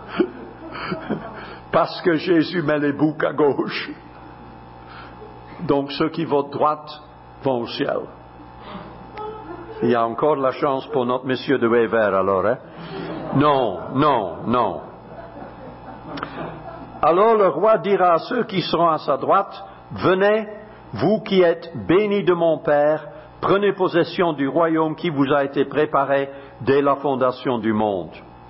Parce que Jésus met les boucs à gauche. Donc ceux qui votent droite vont au ciel. Il y a encore la chance pour notre monsieur de Wever alors, hein? Non. Alors le roi dira à ceux qui seront à sa droite, venez, vous qui êtes bénis de mon Père, prenez possession du royaume qui vous a été préparé dès la fondation du monde.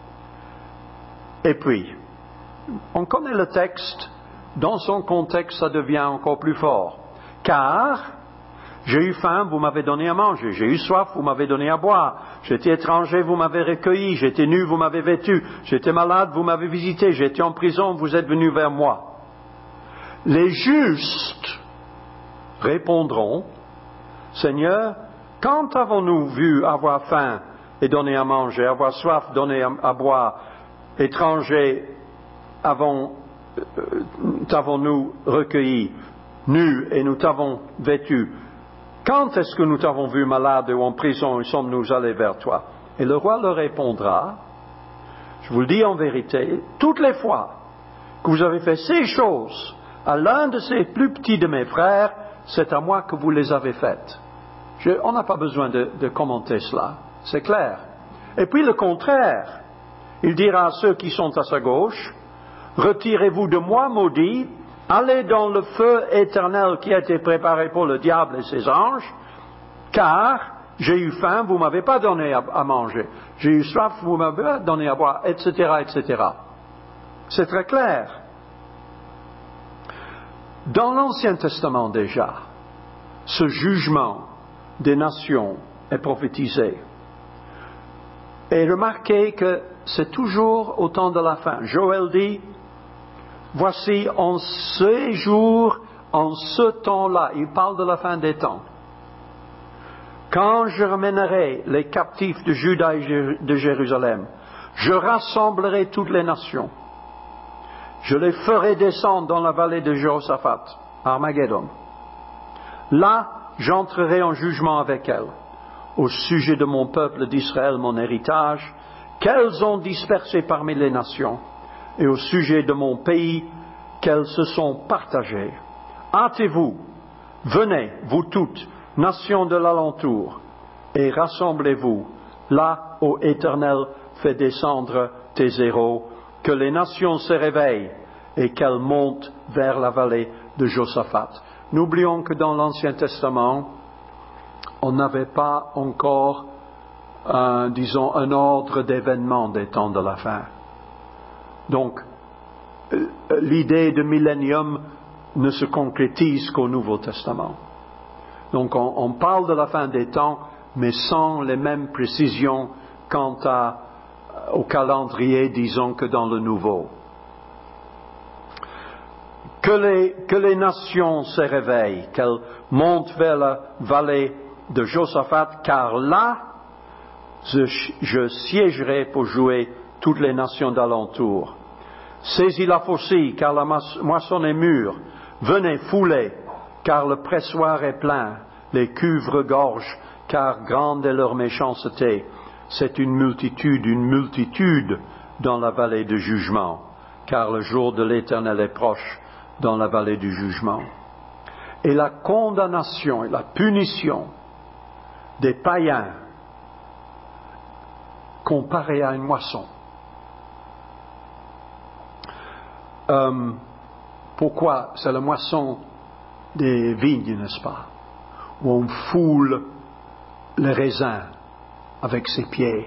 Et puis, on connaît le texte, dans son contexte, ça devient encore plus fort. Car j'ai eu faim, vous m'avez donné à manger. J'ai eu soif, vous m'avez donné à boire. J'étais étranger, vous m'avez recueilli. J'étais nu, vous m'avez vêtu. J'étais malade, vous m'avez visité. J'étais en prison, vous êtes venus vers moi. Les justes répondront, Seigneur, quand avons-nous vu avoir faim et donné à manger, avoir soif, donné à boire, étranger, t'avons-nous recueilli, nus et nous t'avons vêtu? Quand est-ce que nous t'avons vu malade ou en prison et sommes-nous allés vers toi? Et le roi leur répondra, je vous le dis en vérité, toutes les fois que vous avez fait ces choses à l'un de ces plus petits de mes frères, c'est à moi que vous les avez faites. On n'a pas besoin de commenter cela, c'est clair. Et puis le contraire, il dira à ceux qui sont à sa gauche, retirez-vous de moi, maudits, allez dans le feu éternel qui a été préparé pour le diable et ses anges, car j'ai eu faim, vous ne m'avez pas donné à manger. J'ai eu soif, vous ne m'avez pas donné à boire, etc., etc. C'est très clair. Dans l'Ancien Testament déjà, ce jugement des nations est prophétisé. Et remarquez que c'est toujours au temps de la fin. Joël dit, voici en ces jours, en ce temps-là, il parle de la fin des temps, quand je ramènerai les captifs de Juda et de Jérusalem, je rassemblerai toutes les nations, je les ferai descendre dans la vallée de Jéhoshaphat, Armageddon. Là, j'entrerai en jugement avec elles, au sujet de mon peuple d'Israël, mon héritage, qu'elles ont dispersé parmi les nations, et au sujet de mon pays, qu'elles se sont partagées. Hâtez-vous, venez, vous toutes, nations de l'alentour, et rassemblez-vous, là où Éternel fait descendre tes héros, que les nations se réveillent et qu'elles montent vers la vallée de Josaphat. N'oublions que dans l'Ancien Testament, on n'avait pas encore, un ordre d'événements des temps de la fin. Donc, l'idée de millénium ne se concrétise qu'au Nouveau Testament. Donc, on parle de la fin des temps, mais sans les mêmes précisions quant au calendrier, disons, que dans le Nouveau. Que les nations se réveillent, qu'elles montent vers la vallée de Josaphat, car là, je siégerai pour jouer toutes les nations d'alentour. Saisis la faucille, car la moisson est mûre. Venez, foulez, car le pressoir est plein. Les cuves regorgent, car grande est leur méchanceté. C'est une multitude dans la vallée du jugement, car le jour de l'Éternel est proche dans la vallée du jugement. Et la condamnation et la punition des païens comparée à une moisson. Pourquoi? C'est la moisson des vignes, n'est-ce pas? Où on foule les raisins avec ses pieds.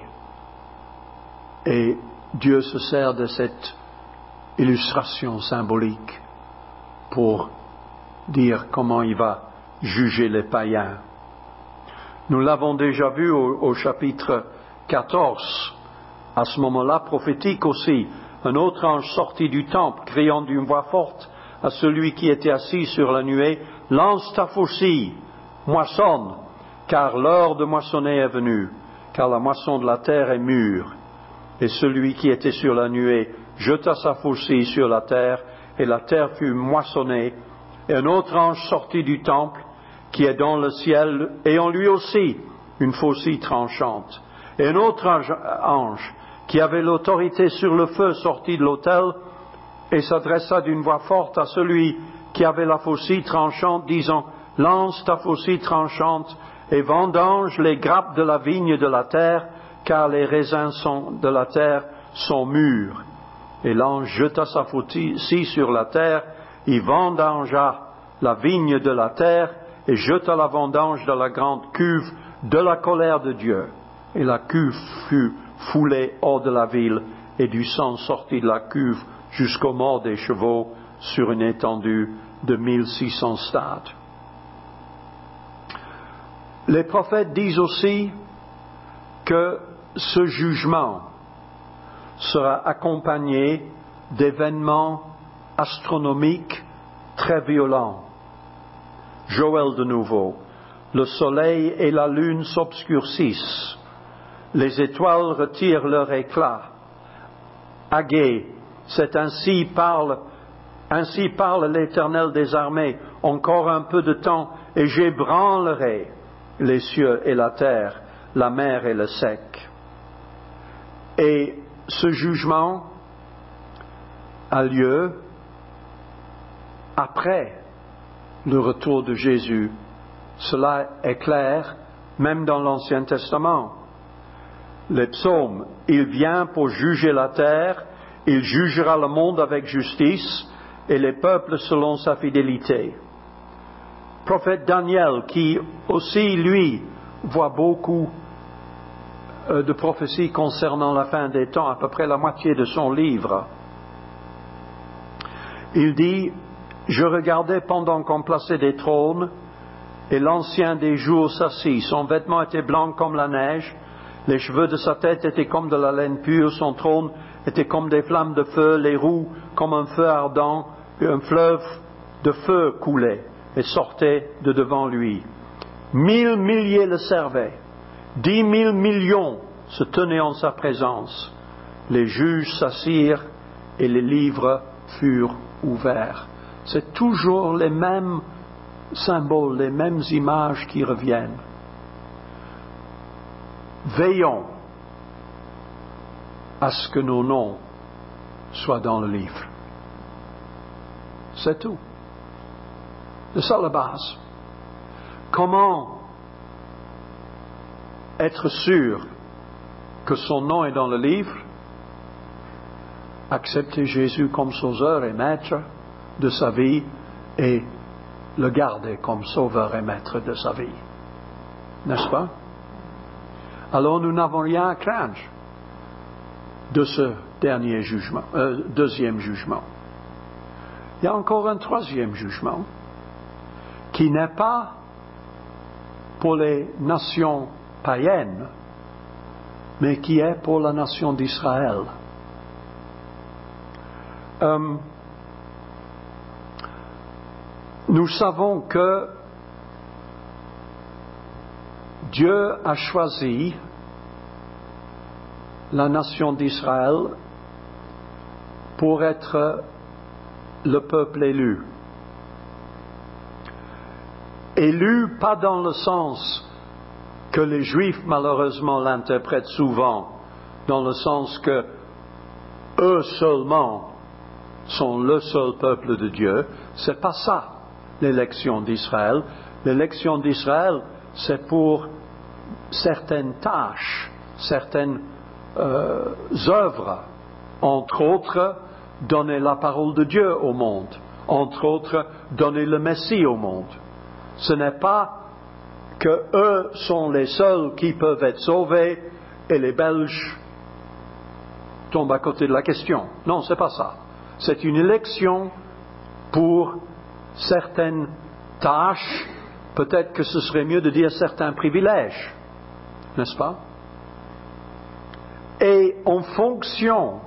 Et Dieu se sert de cette illustration symbolique pour dire comment il va juger les païens. Nous l'avons déjà vu au chapitre 14, à ce moment-là prophétique aussi. Un autre ange sortit du temple, criant d'une voix forte à celui qui était assis sur la nuée, « Lance ta faucille, moissonne, car l'heure de moissonner est venue, car la moisson de la terre est mûre. » Et celui qui était sur la nuée jeta sa faucille sur la terre, et la terre fut moissonnée. Et un autre ange sortit du temple, qui est dans le ciel, ayant lui aussi une faucille tranchante. Et un autre ange, qui avait l'autorité sur le feu, sortit de l'autel, et s'adressa d'une voix forte à celui qui avait la faucille tranchante, disant, « Lance ta faucille tranchante, et vendange les grappes de la vigne de la terre, car les raisins de la terre sont mûrs. » Et l'ange jeta sa faucille sur la terre, il vendangea la vigne de la terre et jeta la vendange dans la grande cuve de la colère de Dieu. Et la cuve fut foulée hors de la ville, et du sang sortit de la cuve jusqu'aux morts des chevaux sur une étendue de 1600 stades. Les prophètes disent aussi que ce jugement sera accompagné d'événements astronomiques très violents. Joël de nouveau. Le soleil et la lune s'obscurcissent. Les étoiles retirent leur éclat. Agé, c'est ainsi parle l'Éternel des armées. Encore un peu de temps et j'ébranlerai les cieux et la terre, la mer et le sec. Et ce jugement a lieu après le retour de Jésus. Cela est clair même dans l'Ancien Testament. Les psaumes, il vient pour juger la terre, il jugera le monde avec justice et les peuples selon sa fidélité. Prophète Daniel, qui aussi, lui, voit beaucoup de prophéties concernant la fin des temps, à peu près la moitié de son livre. Il dit, « Je regardais pendant qu'on plaçait des trônes, et l'ancien des jours s'assit. Son vêtement était blanc comme la neige, les cheveux de sa tête étaient comme de la laine pure, son trône était comme des flammes de feu, les roues comme un feu ardent, et un fleuve de feu coulait et sortait de devant lui. 1000 milliers le servaient, 10 000 millions se tenaient en sa présence. Les juges s'assirent et les livres furent ouverts. » C'est toujours les mêmes symboles, les mêmes images qui reviennent. Veillons à ce que nos noms soient dans le livre. C'est tout. C'est ça la base. Comment être sûr que son nom est dans le livre? Accepter Jésus comme sauveur et maître de sa vie et le garder comme sauveur et maître de sa vie. N'est-ce pas? Alors nous n'avons rien à craindre de ce deuxième jugement. Il y a encore un troisième jugement qui n'est pas pour les nations païennes, mais qui est pour la nation d'Israël. Nous savons que Dieu a choisi la nation d'Israël pour être le peuple élu. Élu pas dans le sens que les Juifs malheureusement l'interprètent souvent, dans le sens que eux seulement sont le seul peuple de Dieu. C'est pas ça l'élection d'Israël. L'élection d'Israël, c'est pour certaines tâches, certaines œuvres, entre autres donner la parole de Dieu au monde, entre autres donner le Messie au monde. Ce n'est pas que eux sont les seuls qui peuvent être sauvés et les Belges tombent à côté de la question. Non, c'est pas ça. C'est une élection pour certaines tâches, peut-être que ce serait mieux de dire certains privilèges, n'est-ce pas? Et en fonction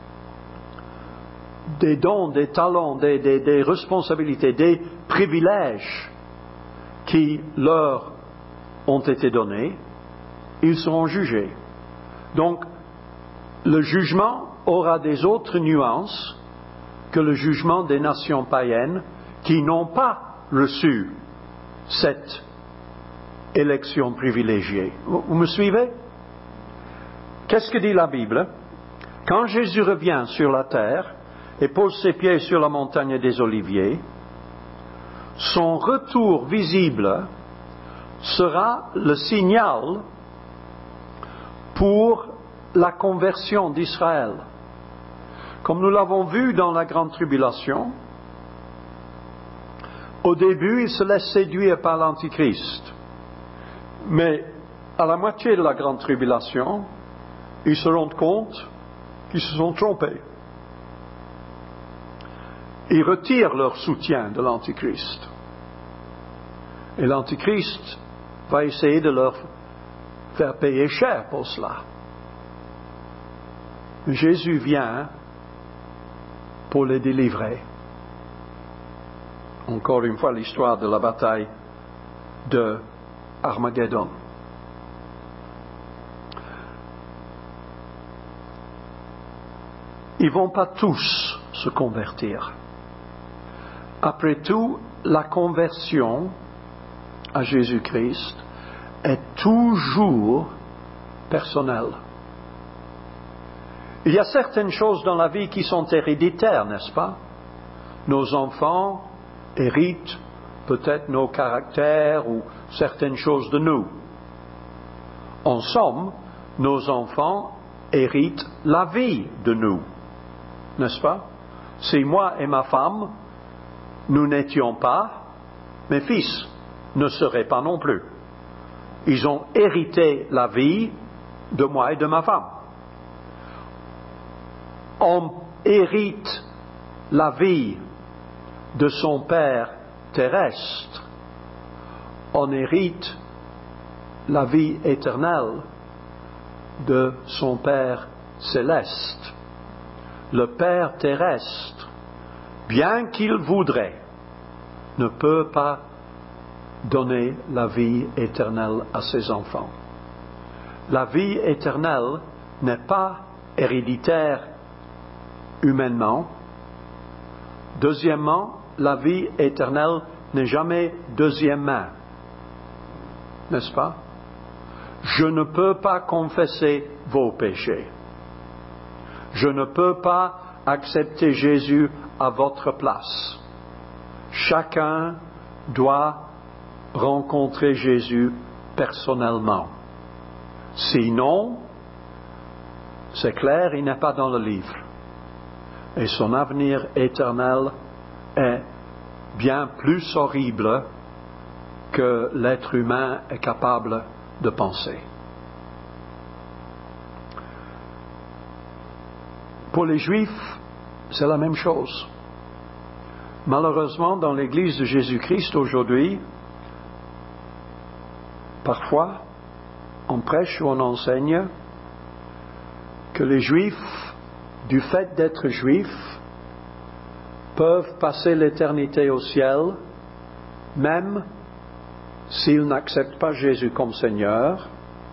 des dons, des talents, des responsabilités, des privilèges qui leur ont été donnés, ils seront jugés. Donc, le jugement aura des autres nuances que le jugement des nations païennes qui n'ont pas reçu cette élection privilégiée. Vous me suivez? Qu'est-ce que dit la Bible? Quand Jésus revient sur la terre et pose ses pieds sur la montagne des Oliviers, son retour visible sera le signal pour la conversion d'Israël. Comme nous l'avons vu dans la grande tribulation, Au début, ils se laissent séduire par l'Antichrist. Mais à la moitié de la grande tribulation, ils se rendent compte qu'ils se sont trompés. Ils retirent leur soutien de l'Antichrist. Et l'Antichrist va essayer de leur faire payer cher pour cela. Jésus vient pour les délivrer. Encore une fois, l'histoire de la bataille de Armageddon. Ils ne vont pas tous se convertir. Après tout, la conversion à Jésus-Christ est toujours personnelle. Il y a certaines choses dans la vie qui sont héréditaires, n'est-ce pas? Nos enfants héritent peut-être nos caractères ou certaines choses de nous. En somme, nos enfants héritent la vie de nous, n'est-ce pas? Si moi et ma femme, nous n'étions pas, mes fils ne seraient pas non plus. Ils ont hérité la vie de moi et de ma femme. On hérite la vie de son père terrestre. On hérite la vie éternelle de son Père céleste. Le Père terrestre, bien qu'il voudrait, ne peut pas donner la vie éternelle à ses enfants. La vie éternelle n'est pas héréditaire humainement. Deuxièmement, la vie éternelle n'est jamais deuxième main. N'est-ce pas? Je ne peux pas confesser vos péchés. Je ne peux pas accepter Jésus à votre place. Chacun doit rencontrer Jésus personnellement. Sinon, c'est clair, il n'est pas dans le livre. Et son avenir éternel est bien plus horrible que l'être humain est capable de penser. Pour les Juifs, c'est la même chose. Malheureusement, dans l'Église de Jésus-Christ aujourd'hui, parfois, on prêche ou on enseigne que les Juifs, du fait d'être Juifs, peuvent passer l'éternité au ciel, même s'ils n'acceptent pas Jésus comme Seigneur.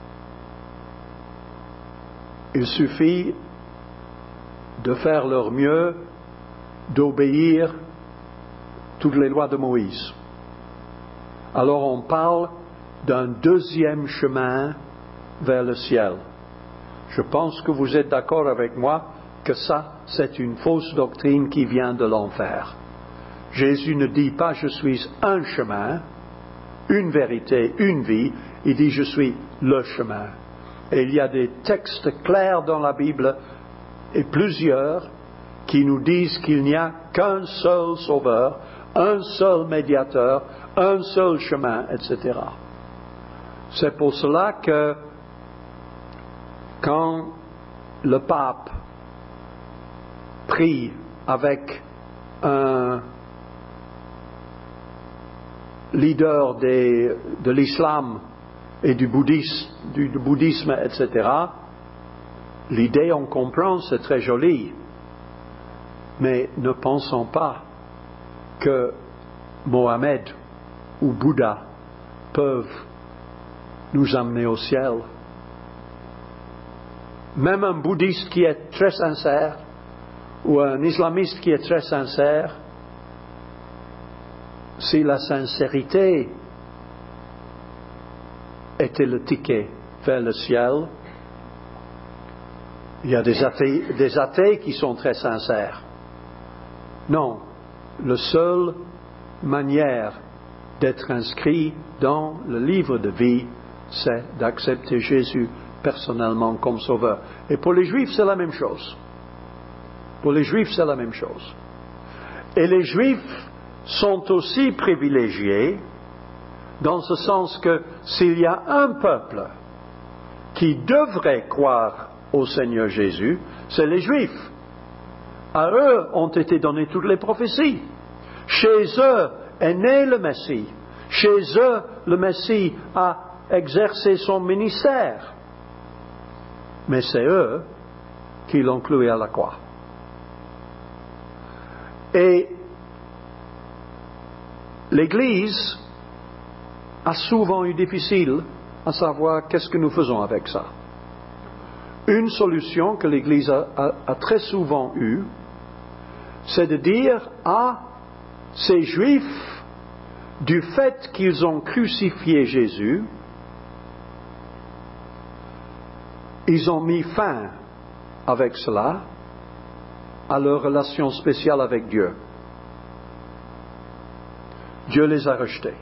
Il suffit de faire leur mieux, d'obéir toutes les lois de Moïse. Alors on parle d'un deuxième chemin vers le ciel. Je pense que vous êtes d'accord avec moi que ça, c'est une fausse doctrine qui vient de l'enfer. Jésus ne dit pas « je suis un chemin », une vérité, une vie. Il dit « je suis le chemin ». Et il y a des textes clairs dans la Bible, et plusieurs, qui nous disent qu'il n'y a qu'un seul sauveur, un seul médiateur, un seul chemin, etc. C'est pour cela que quand le pape prie avec un leader de l'islam et du bouddhisme, etc., l'idée, on comprend, c'est très joli, mais ne pensons pas que Mohamed ou Bouddha peuvent nous amener au ciel. Même un bouddhiste qui est très sincère ou un islamiste qui est très sincère, si la sincérité était le ticket vers le ciel, il y a des athées qui sont très sincères. Non, la seule manière d'être inscrit dans le livre de vie, c'est d'accepter Jésus personnellement comme sauveur. Et pour les Juifs, c'est la même chose. Pour les Juifs, c'est la même chose. Et les Juifs sont aussi privilégiés dans ce sens que s'il y a un peuple qui devrait croire au Seigneur Jésus, c'est les Juifs. À eux ont été données toutes les prophéties. Chez eux est né le Messie. Chez eux, le Messie a exercé son ministère. Mais c'est eux qui l'ont cloué à la croix. Et l'Église a souvent eu difficile à savoir qu'est-ce que nous faisons avec ça. Une solution que l'Église a très souvent eue, c'est de dire à ces Juifs, du fait qu'ils ont crucifié Jésus, ils ont mis fin avec cela à leur relation spéciale avec Dieu. Dieu les a rejetés.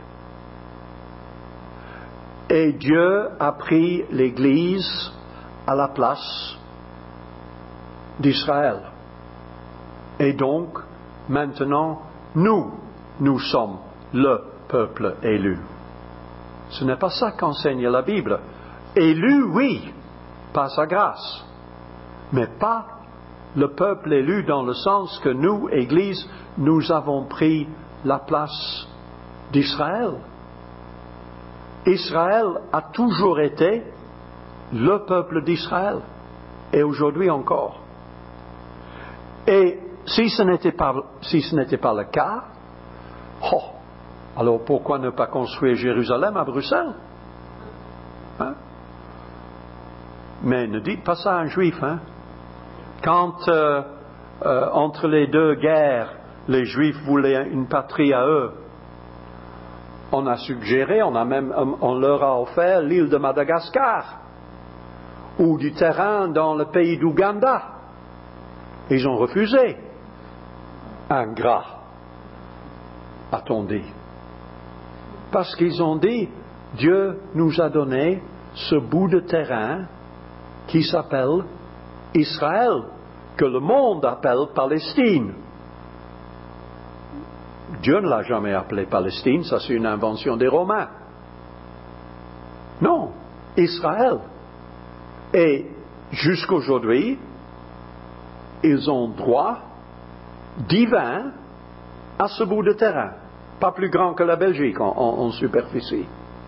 Et Dieu a pris l'Église à la place d'Israël. Et donc, maintenant, nous sommes le peuple élu. Ce n'est pas ça qu'enseigne la Bible. Élu, oui, par sa grâce, mais pas le peuple élu dans le sens que nous, Église, nous avons pris la place d'Israël. Israël a toujours été le peuple d'Israël, et aujourd'hui encore. Et si ce n'était pas le cas, alors pourquoi ne pas construire Jérusalem à Bruxelles? Hein? Mais ne dites pas ça à un juif. Hein? Quand, entre les deux guerres, les juifs voulaient une patrie à eux, on a suggéré, on leur a offert l'île de Madagascar, ou du terrain dans le pays d'Ouganda. Ils ont refusé. Ingrats, a-t-on dit. Parce qu'ils ont dit, Dieu nous a donné ce bout de terrain qui s'appelle Israël, que le monde appelle Palestine. Dieu ne l'a jamais appelé Palestine, ça c'est une invention des Romains. Non, Israël. Et jusqu'aujourd'hui, ils ont droit divin à ce bout de terrain, pas plus grand que la Belgique en superficie.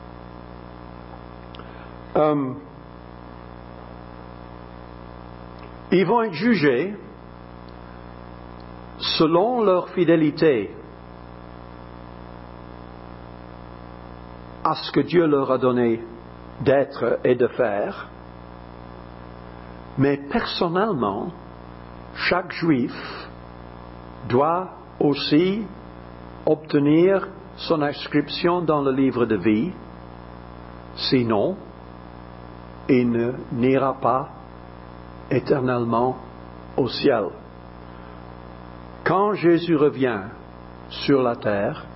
Ils vont être jugés selon leur fidélité à ce que Dieu leur a donné d'être et de faire, mais personnellement, chaque juif doit aussi obtenir son inscription dans le livre de vie, sinon il n'ira pas éternellement au ciel. Quand Jésus revient sur la terre,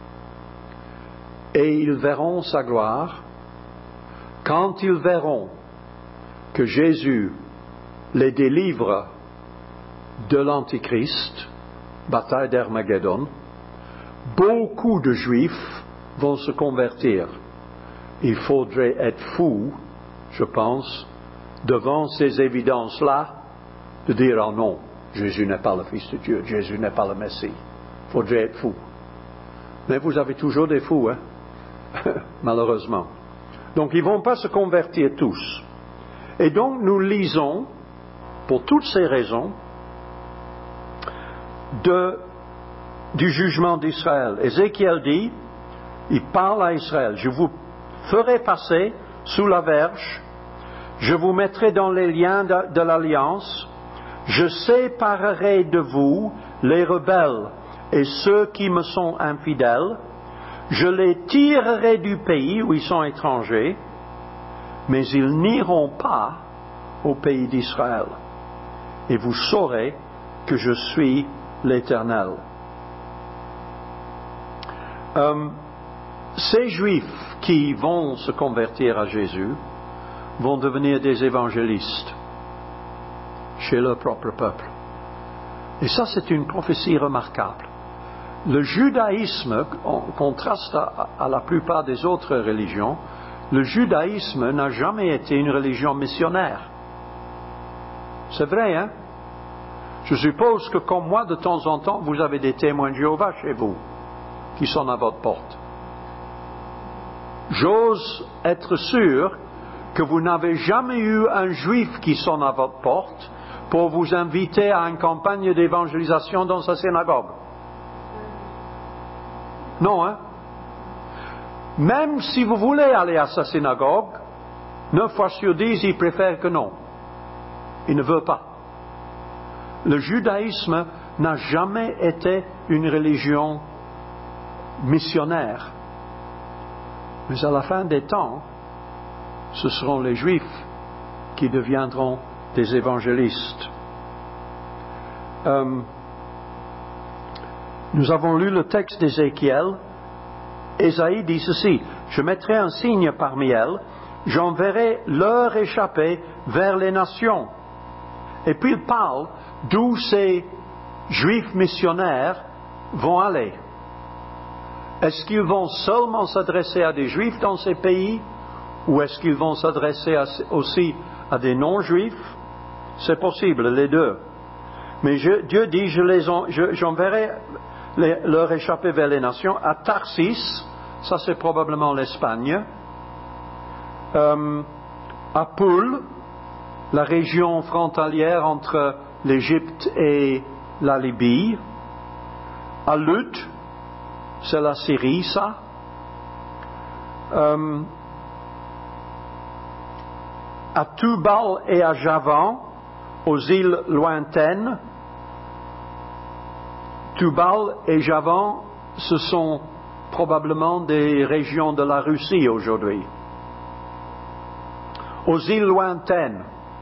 et ils verront sa gloire, quand ils verront que Jésus les délivre de l'Antichrist, bataille d'Armageddon, beaucoup de Juifs vont se convertir. Il faudrait être fou, je pense, devant ces évidences-là, de dire « Ah non, Jésus n'est pas le Fils de Dieu, Jésus n'est pas le Messie. » Il faudrait être fou. Mais vous avez toujours des fous, hein? Malheureusement. Donc ils ne vont pas se convertir tous. Et donc nous lisons, pour toutes ces raisons, du jugement d'Israël. Ézéchiel dit, il parle à Israël, je vous ferai passer sous la verge, je vous mettrai dans les liens de l'alliance, je séparerai de vous les rebelles et ceux qui me sont infidèles, je les tirerai du pays où ils sont étrangers, mais ils n'iront pas au pays d'Israël. Et vous saurez que je suis l'Éternel. Ces Juifs qui vont se convertir à Jésus vont devenir des évangélistes chez leur propre peuple. Et ça, c'est une prophétie remarquable. le judaïsme, en contraste à la plupart des autres religions, le judaïsme n'a jamais été une religion missionnaire. C'est vrai, hein? Je suppose que comme moi, de temps en temps, vous avez des témoins de Jéhovah chez vous, qui sont à votre porte. J'ose être sûr que vous n'avez jamais eu un juif qui sonne à votre porte pour vous inviter à une campagne d'évangélisation dans sa synagogue. Non, hein? Même si vous voulez aller à sa synagogue, 9 fois sur 10, il préfère que non. Il ne veut pas. Le judaïsme n'a jamais été une religion missionnaire. Mais à la fin des temps, ce seront les Juifs qui deviendront des évangélistes. Nous avons lu le texte d'Ézéchiel. Ésaïe dit ceci: « Je mettrai un signe parmi elles, j'enverrai leur échappée vers les nations. » Et puis il parle d'où ces Juifs missionnaires vont aller. Est-ce qu'ils vont seulement s'adresser à des Juifs dans ces pays, ou est-ce qu'ils vont s'adresser aussi à des non-Juifs? C'est possible, les deux. Mais Dieu dit, j'enverrai leur échappée vers les nations, à Tarsis, ça c'est probablement l'Espagne, à Poul, la région frontalière entre l'Égypte et la Libye, à Lut, c'est la Syrie, ça, à Tubal et à Javan, aux îles lointaines. Tubal et Javan, ce sont probablement des régions de la Russie aujourd'hui. Aux îles lointaines,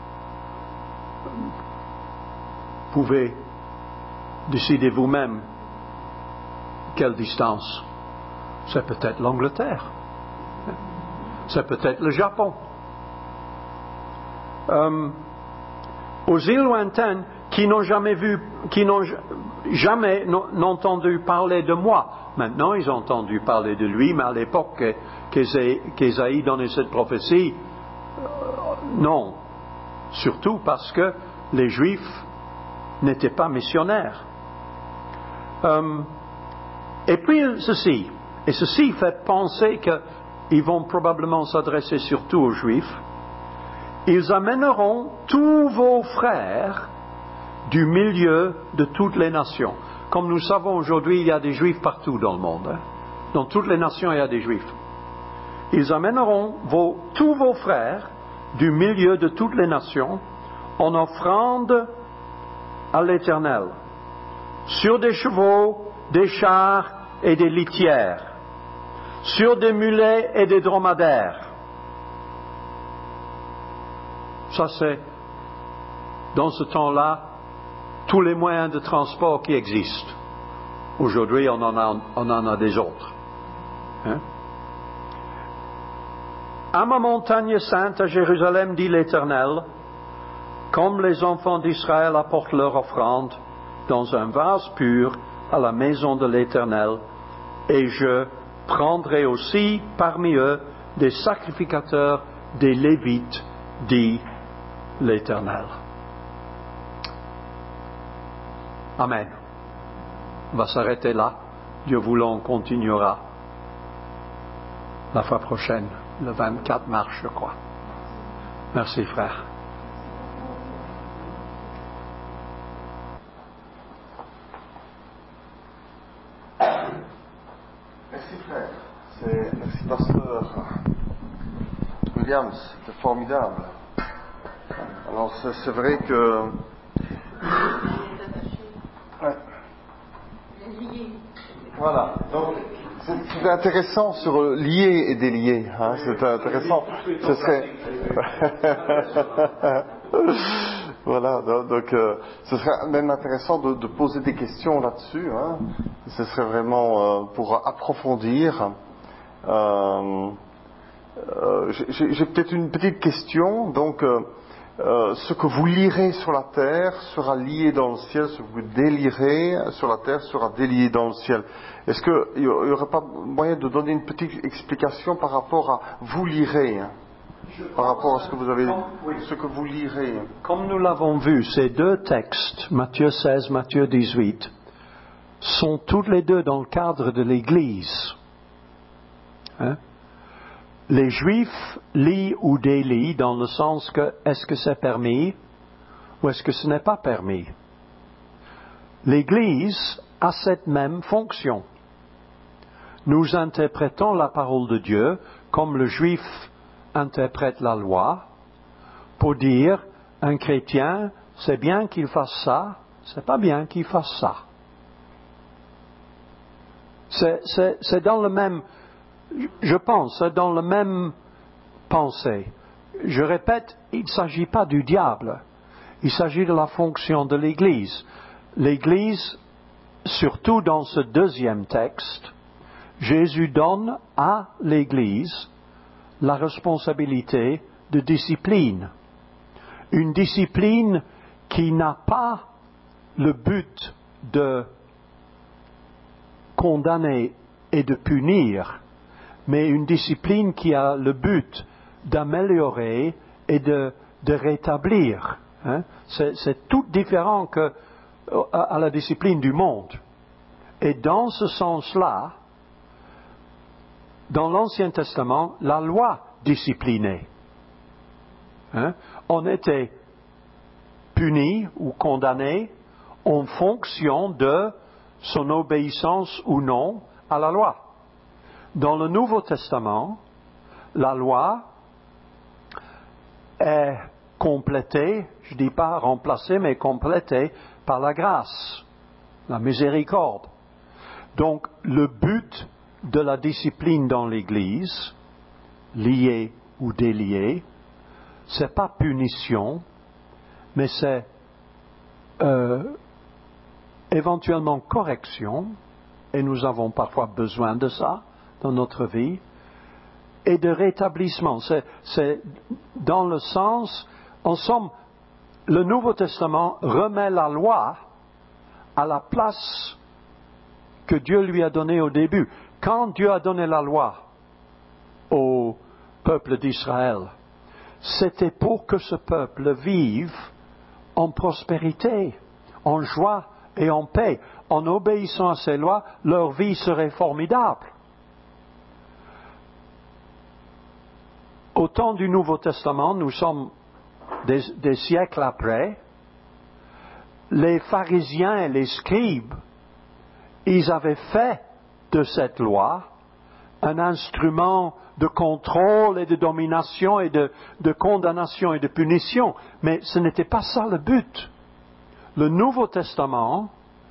vous pouvez décider vous-même quelle distance. C'est peut-être l'Angleterre, c'est peut-être le Japon. Aux îles lointaines qui n'ont jamais vu, qui n'ont jamais entendu parler de moi. Maintenant, ils ont entendu parler de lui, mais à l'époque qu'Ésaïe donnait cette prophétie, non. Surtout parce que les Juifs n'étaient pas missionnaires. Et puis ceci fait penser qu'ils vont probablement s'adresser surtout aux Juifs. Ils amèneront tous vos frères du milieu de toutes les nations. Comme nous savons aujourd'hui, il y a des Juifs partout dans le monde. Hein? Dans toutes les nations, il y a des Juifs. Ils amèneront tous vos frères du milieu de toutes les nations en offrande à l'Éternel, sur des chevaux, des chars et des litières, sur des mulets et des dromadaires. Ça, c'est, dans ce temps-là, tous les moyens de transport qui existent. Aujourd'hui, on en a des autres. Hein? À ma montagne sainte, à Jérusalem, dit l'Éternel, comme les enfants d'Israël apportent leur offrande dans un vase pur à la maison de l'Éternel, et je prendrai aussi parmi eux des sacrificateurs, des Lévites, dit l'Éternel. Amen. On va s'arrêter là. Dieu voulant, on continuera la fois prochaine, le 24 mars, je crois. Merci, frère. Merci, frère. Merci, pasteur Williams. C'était formidable. Alors, c'est vrai que... Ouais. Voilà. Donc, c'est intéressant sur lier et délier. Hein, c'est intéressant. Ce serait... Voilà. Donc, ce serait même intéressant de poser des questions là-dessus. Hein. Ce serait vraiment pour approfondir. J'ai peut-être une petite question. Donc, ce que vous lirez sur la terre sera lié dans le ciel, ce que vous délirez sur la terre sera délié dans le ciel. Est-ce qu'il n'y aurait pas moyen de donner une petite explication par rapport à vous lirez, par rapport à ce que vous avez, ce que vous lirez? Comme nous l'avons vu, ces deux textes, Matthieu 16, Matthieu 18, sont tous les deux dans le cadre de l'Église. Les Juifs lient ou délient dans le sens que est-ce que c'est permis ou est-ce que ce n'est pas permis. L'Église a cette même fonction. Nous interprétons la parole de Dieu comme le Juif interprète la loi pour dire un chrétien, c'est bien qu'il fasse ça, c'est pas bien qu'il fasse ça. C'est dans le même, je pense, c'est dans le même pensée. Je répète, il ne s'agit pas du diable, il s'agit de la fonction de l'Église. L'Église, surtout dans ce deuxième texte, Jésus donne à l'Église la responsabilité de discipline. Une discipline qui n'a pas le but de condamner et de punir, mais une discipline qui a le but d'améliorer et de rétablir. C'est tout différent à la discipline du monde. Et dans ce sens-là, dans l'Ancien Testament, la loi disciplinait. On était puni ou condamné en fonction de son obéissance ou non à la loi. Dans le Nouveau Testament, la loi est complétée, je ne dis pas remplacée, mais complétée par la grâce, la miséricorde. Donc, le but de la discipline dans l'Église, liée ou déliée, c'est pas punition, mais c'est éventuellement correction, et nous avons parfois besoin de ça dans notre vie, et de rétablissement. C'est dans le sens, en somme, le Nouveau Testament remet la loi à la place que Dieu lui a donnée au début. Quand Dieu a donné la loi au peuple d'Israël, c'était pour que ce peuple vive en prospérité, en joie et en paix. En obéissant à ces lois, leur vie serait formidable. Au temps du Nouveau Testament, nous sommes des siècles après, les pharisiens et les scribes, ils avaient fait de cette loi un instrument de contrôle et de domination et de condamnation et de punition. Mais ce n'était pas ça le but. Le Nouveau Testament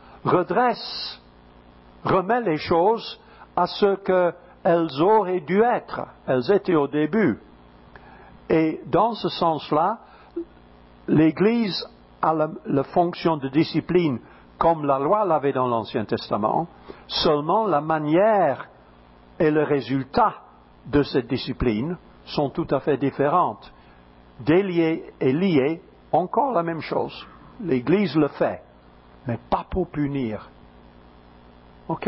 remet les choses à ce qu'elles auraient dû être. Elles étaient au début. Et dans ce sens-là, l'Église a la fonction de discipline comme la loi l'avait dans l'Ancien Testament, seulement la manière et le résultat de cette discipline sont tout à fait différentes. Délier et lier, encore la même chose. L'Église le fait, mais pas pour punir. OK?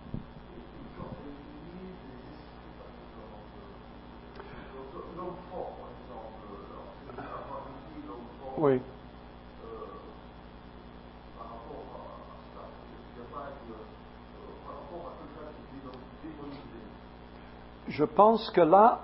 Oui. Je pense que là,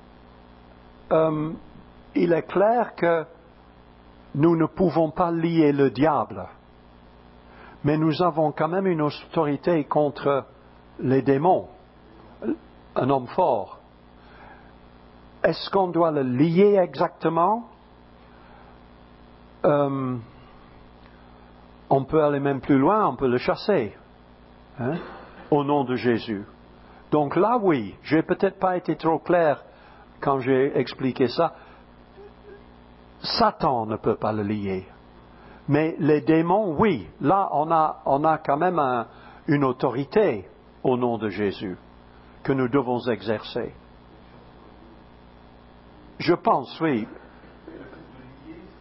il est clair que nous ne pouvons pas lier le diable, mais nous avons quand même une autorité contre les démons, un homme fort. Est-ce qu'on doit le lier exactement? On peut aller même plus loin, on peut le chasser, au nom de Jésus. Donc là, oui, je n'ai peut-être pas été trop clair quand j'ai expliqué ça. Satan ne peut pas le lier. Mais les démons, oui. Là, on a quand même une autorité au nom de Jésus que nous devons exercer. Je pense, oui.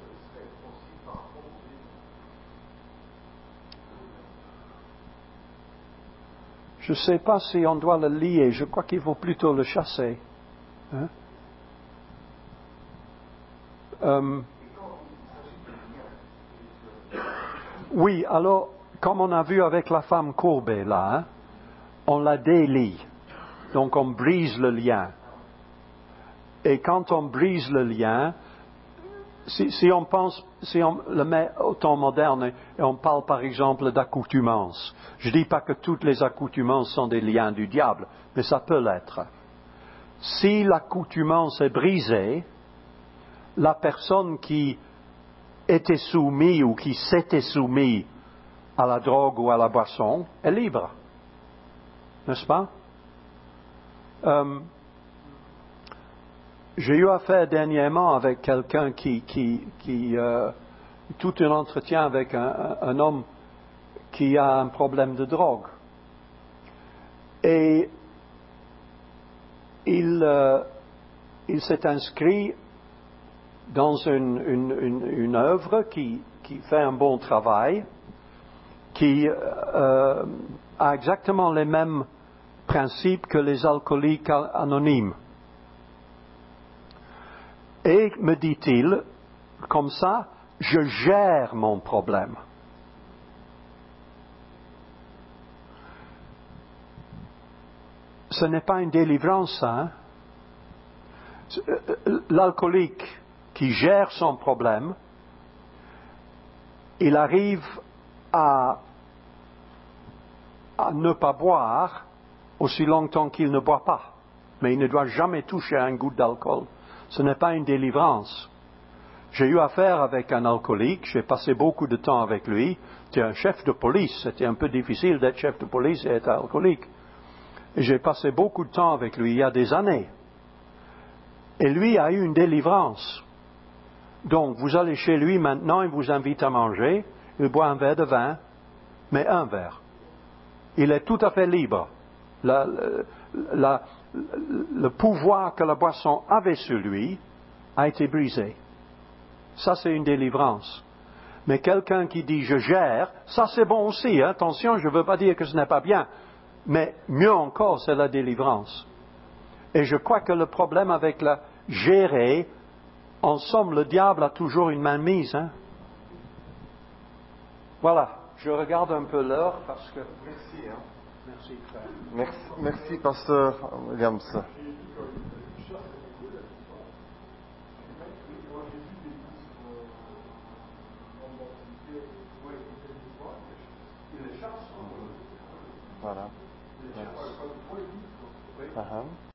Je ne sais pas si on doit le lier, je crois qu'il faut plutôt le chasser. Hein? Oui, alors, comme on a vu avec la femme courbée là, hein, on la délie. Donc on brise le lien. Et quand on brise le lien, si on le met au temps moderne et on parle par exemple d'accoutumance, je ne dis pas que toutes les accoutumances sont des liens du diable, mais ça peut l'être. Si l'accoutumance est brisée, la personne qui était soumise ou qui s'était soumise à la drogue ou à la boisson est libre. N'est-ce pas? J'ai eu affaire dernièrement avec quelqu'un qui tout un entretien avec un homme qui a un problème de drogue. Et il s'est inscrit dans une œuvre qui fait un bon travail, qui a exactement les mêmes principes que les alcooliques anonymes. Et, me dit-il, comme ça, je gère mon problème. Ce n'est pas une délivrance, ça. Hein? L'alcoolique qui gère son problème, il arrive à ne pas boire aussi longtemps qu'il ne boit pas. Mais il ne doit jamais toucher à une goutte d'alcool. Ce n'est pas une délivrance. J'ai eu affaire avec un alcoolique, j'ai passé beaucoup de temps avec lui. C'était un chef de police, c'était un peu difficile d'être chef de police et être alcoolique. Et j'ai passé beaucoup de temps avec lui il y a des années. Et lui a eu une délivrance. Donc, vous allez chez lui maintenant, il vous invite à manger, il boit un verre de vin, mais un verre. Il est tout à fait libre. Le pouvoir que la boisson avait sur lui a été brisé. Ça, c'est une délivrance. Mais quelqu'un qui dit « je gère », ça c'est bon aussi. Hein? Attention, je ne veux pas dire que ce n'est pas bien. Mais mieux encore, c'est la délivrance. Et je crois que le problème avec la gérer, en somme, le diable a toujours une main mise. Hein? Voilà, je regarde un peu l'heure parce que... Merci. Hein. Merci, frère. Merci, pasteur Williams.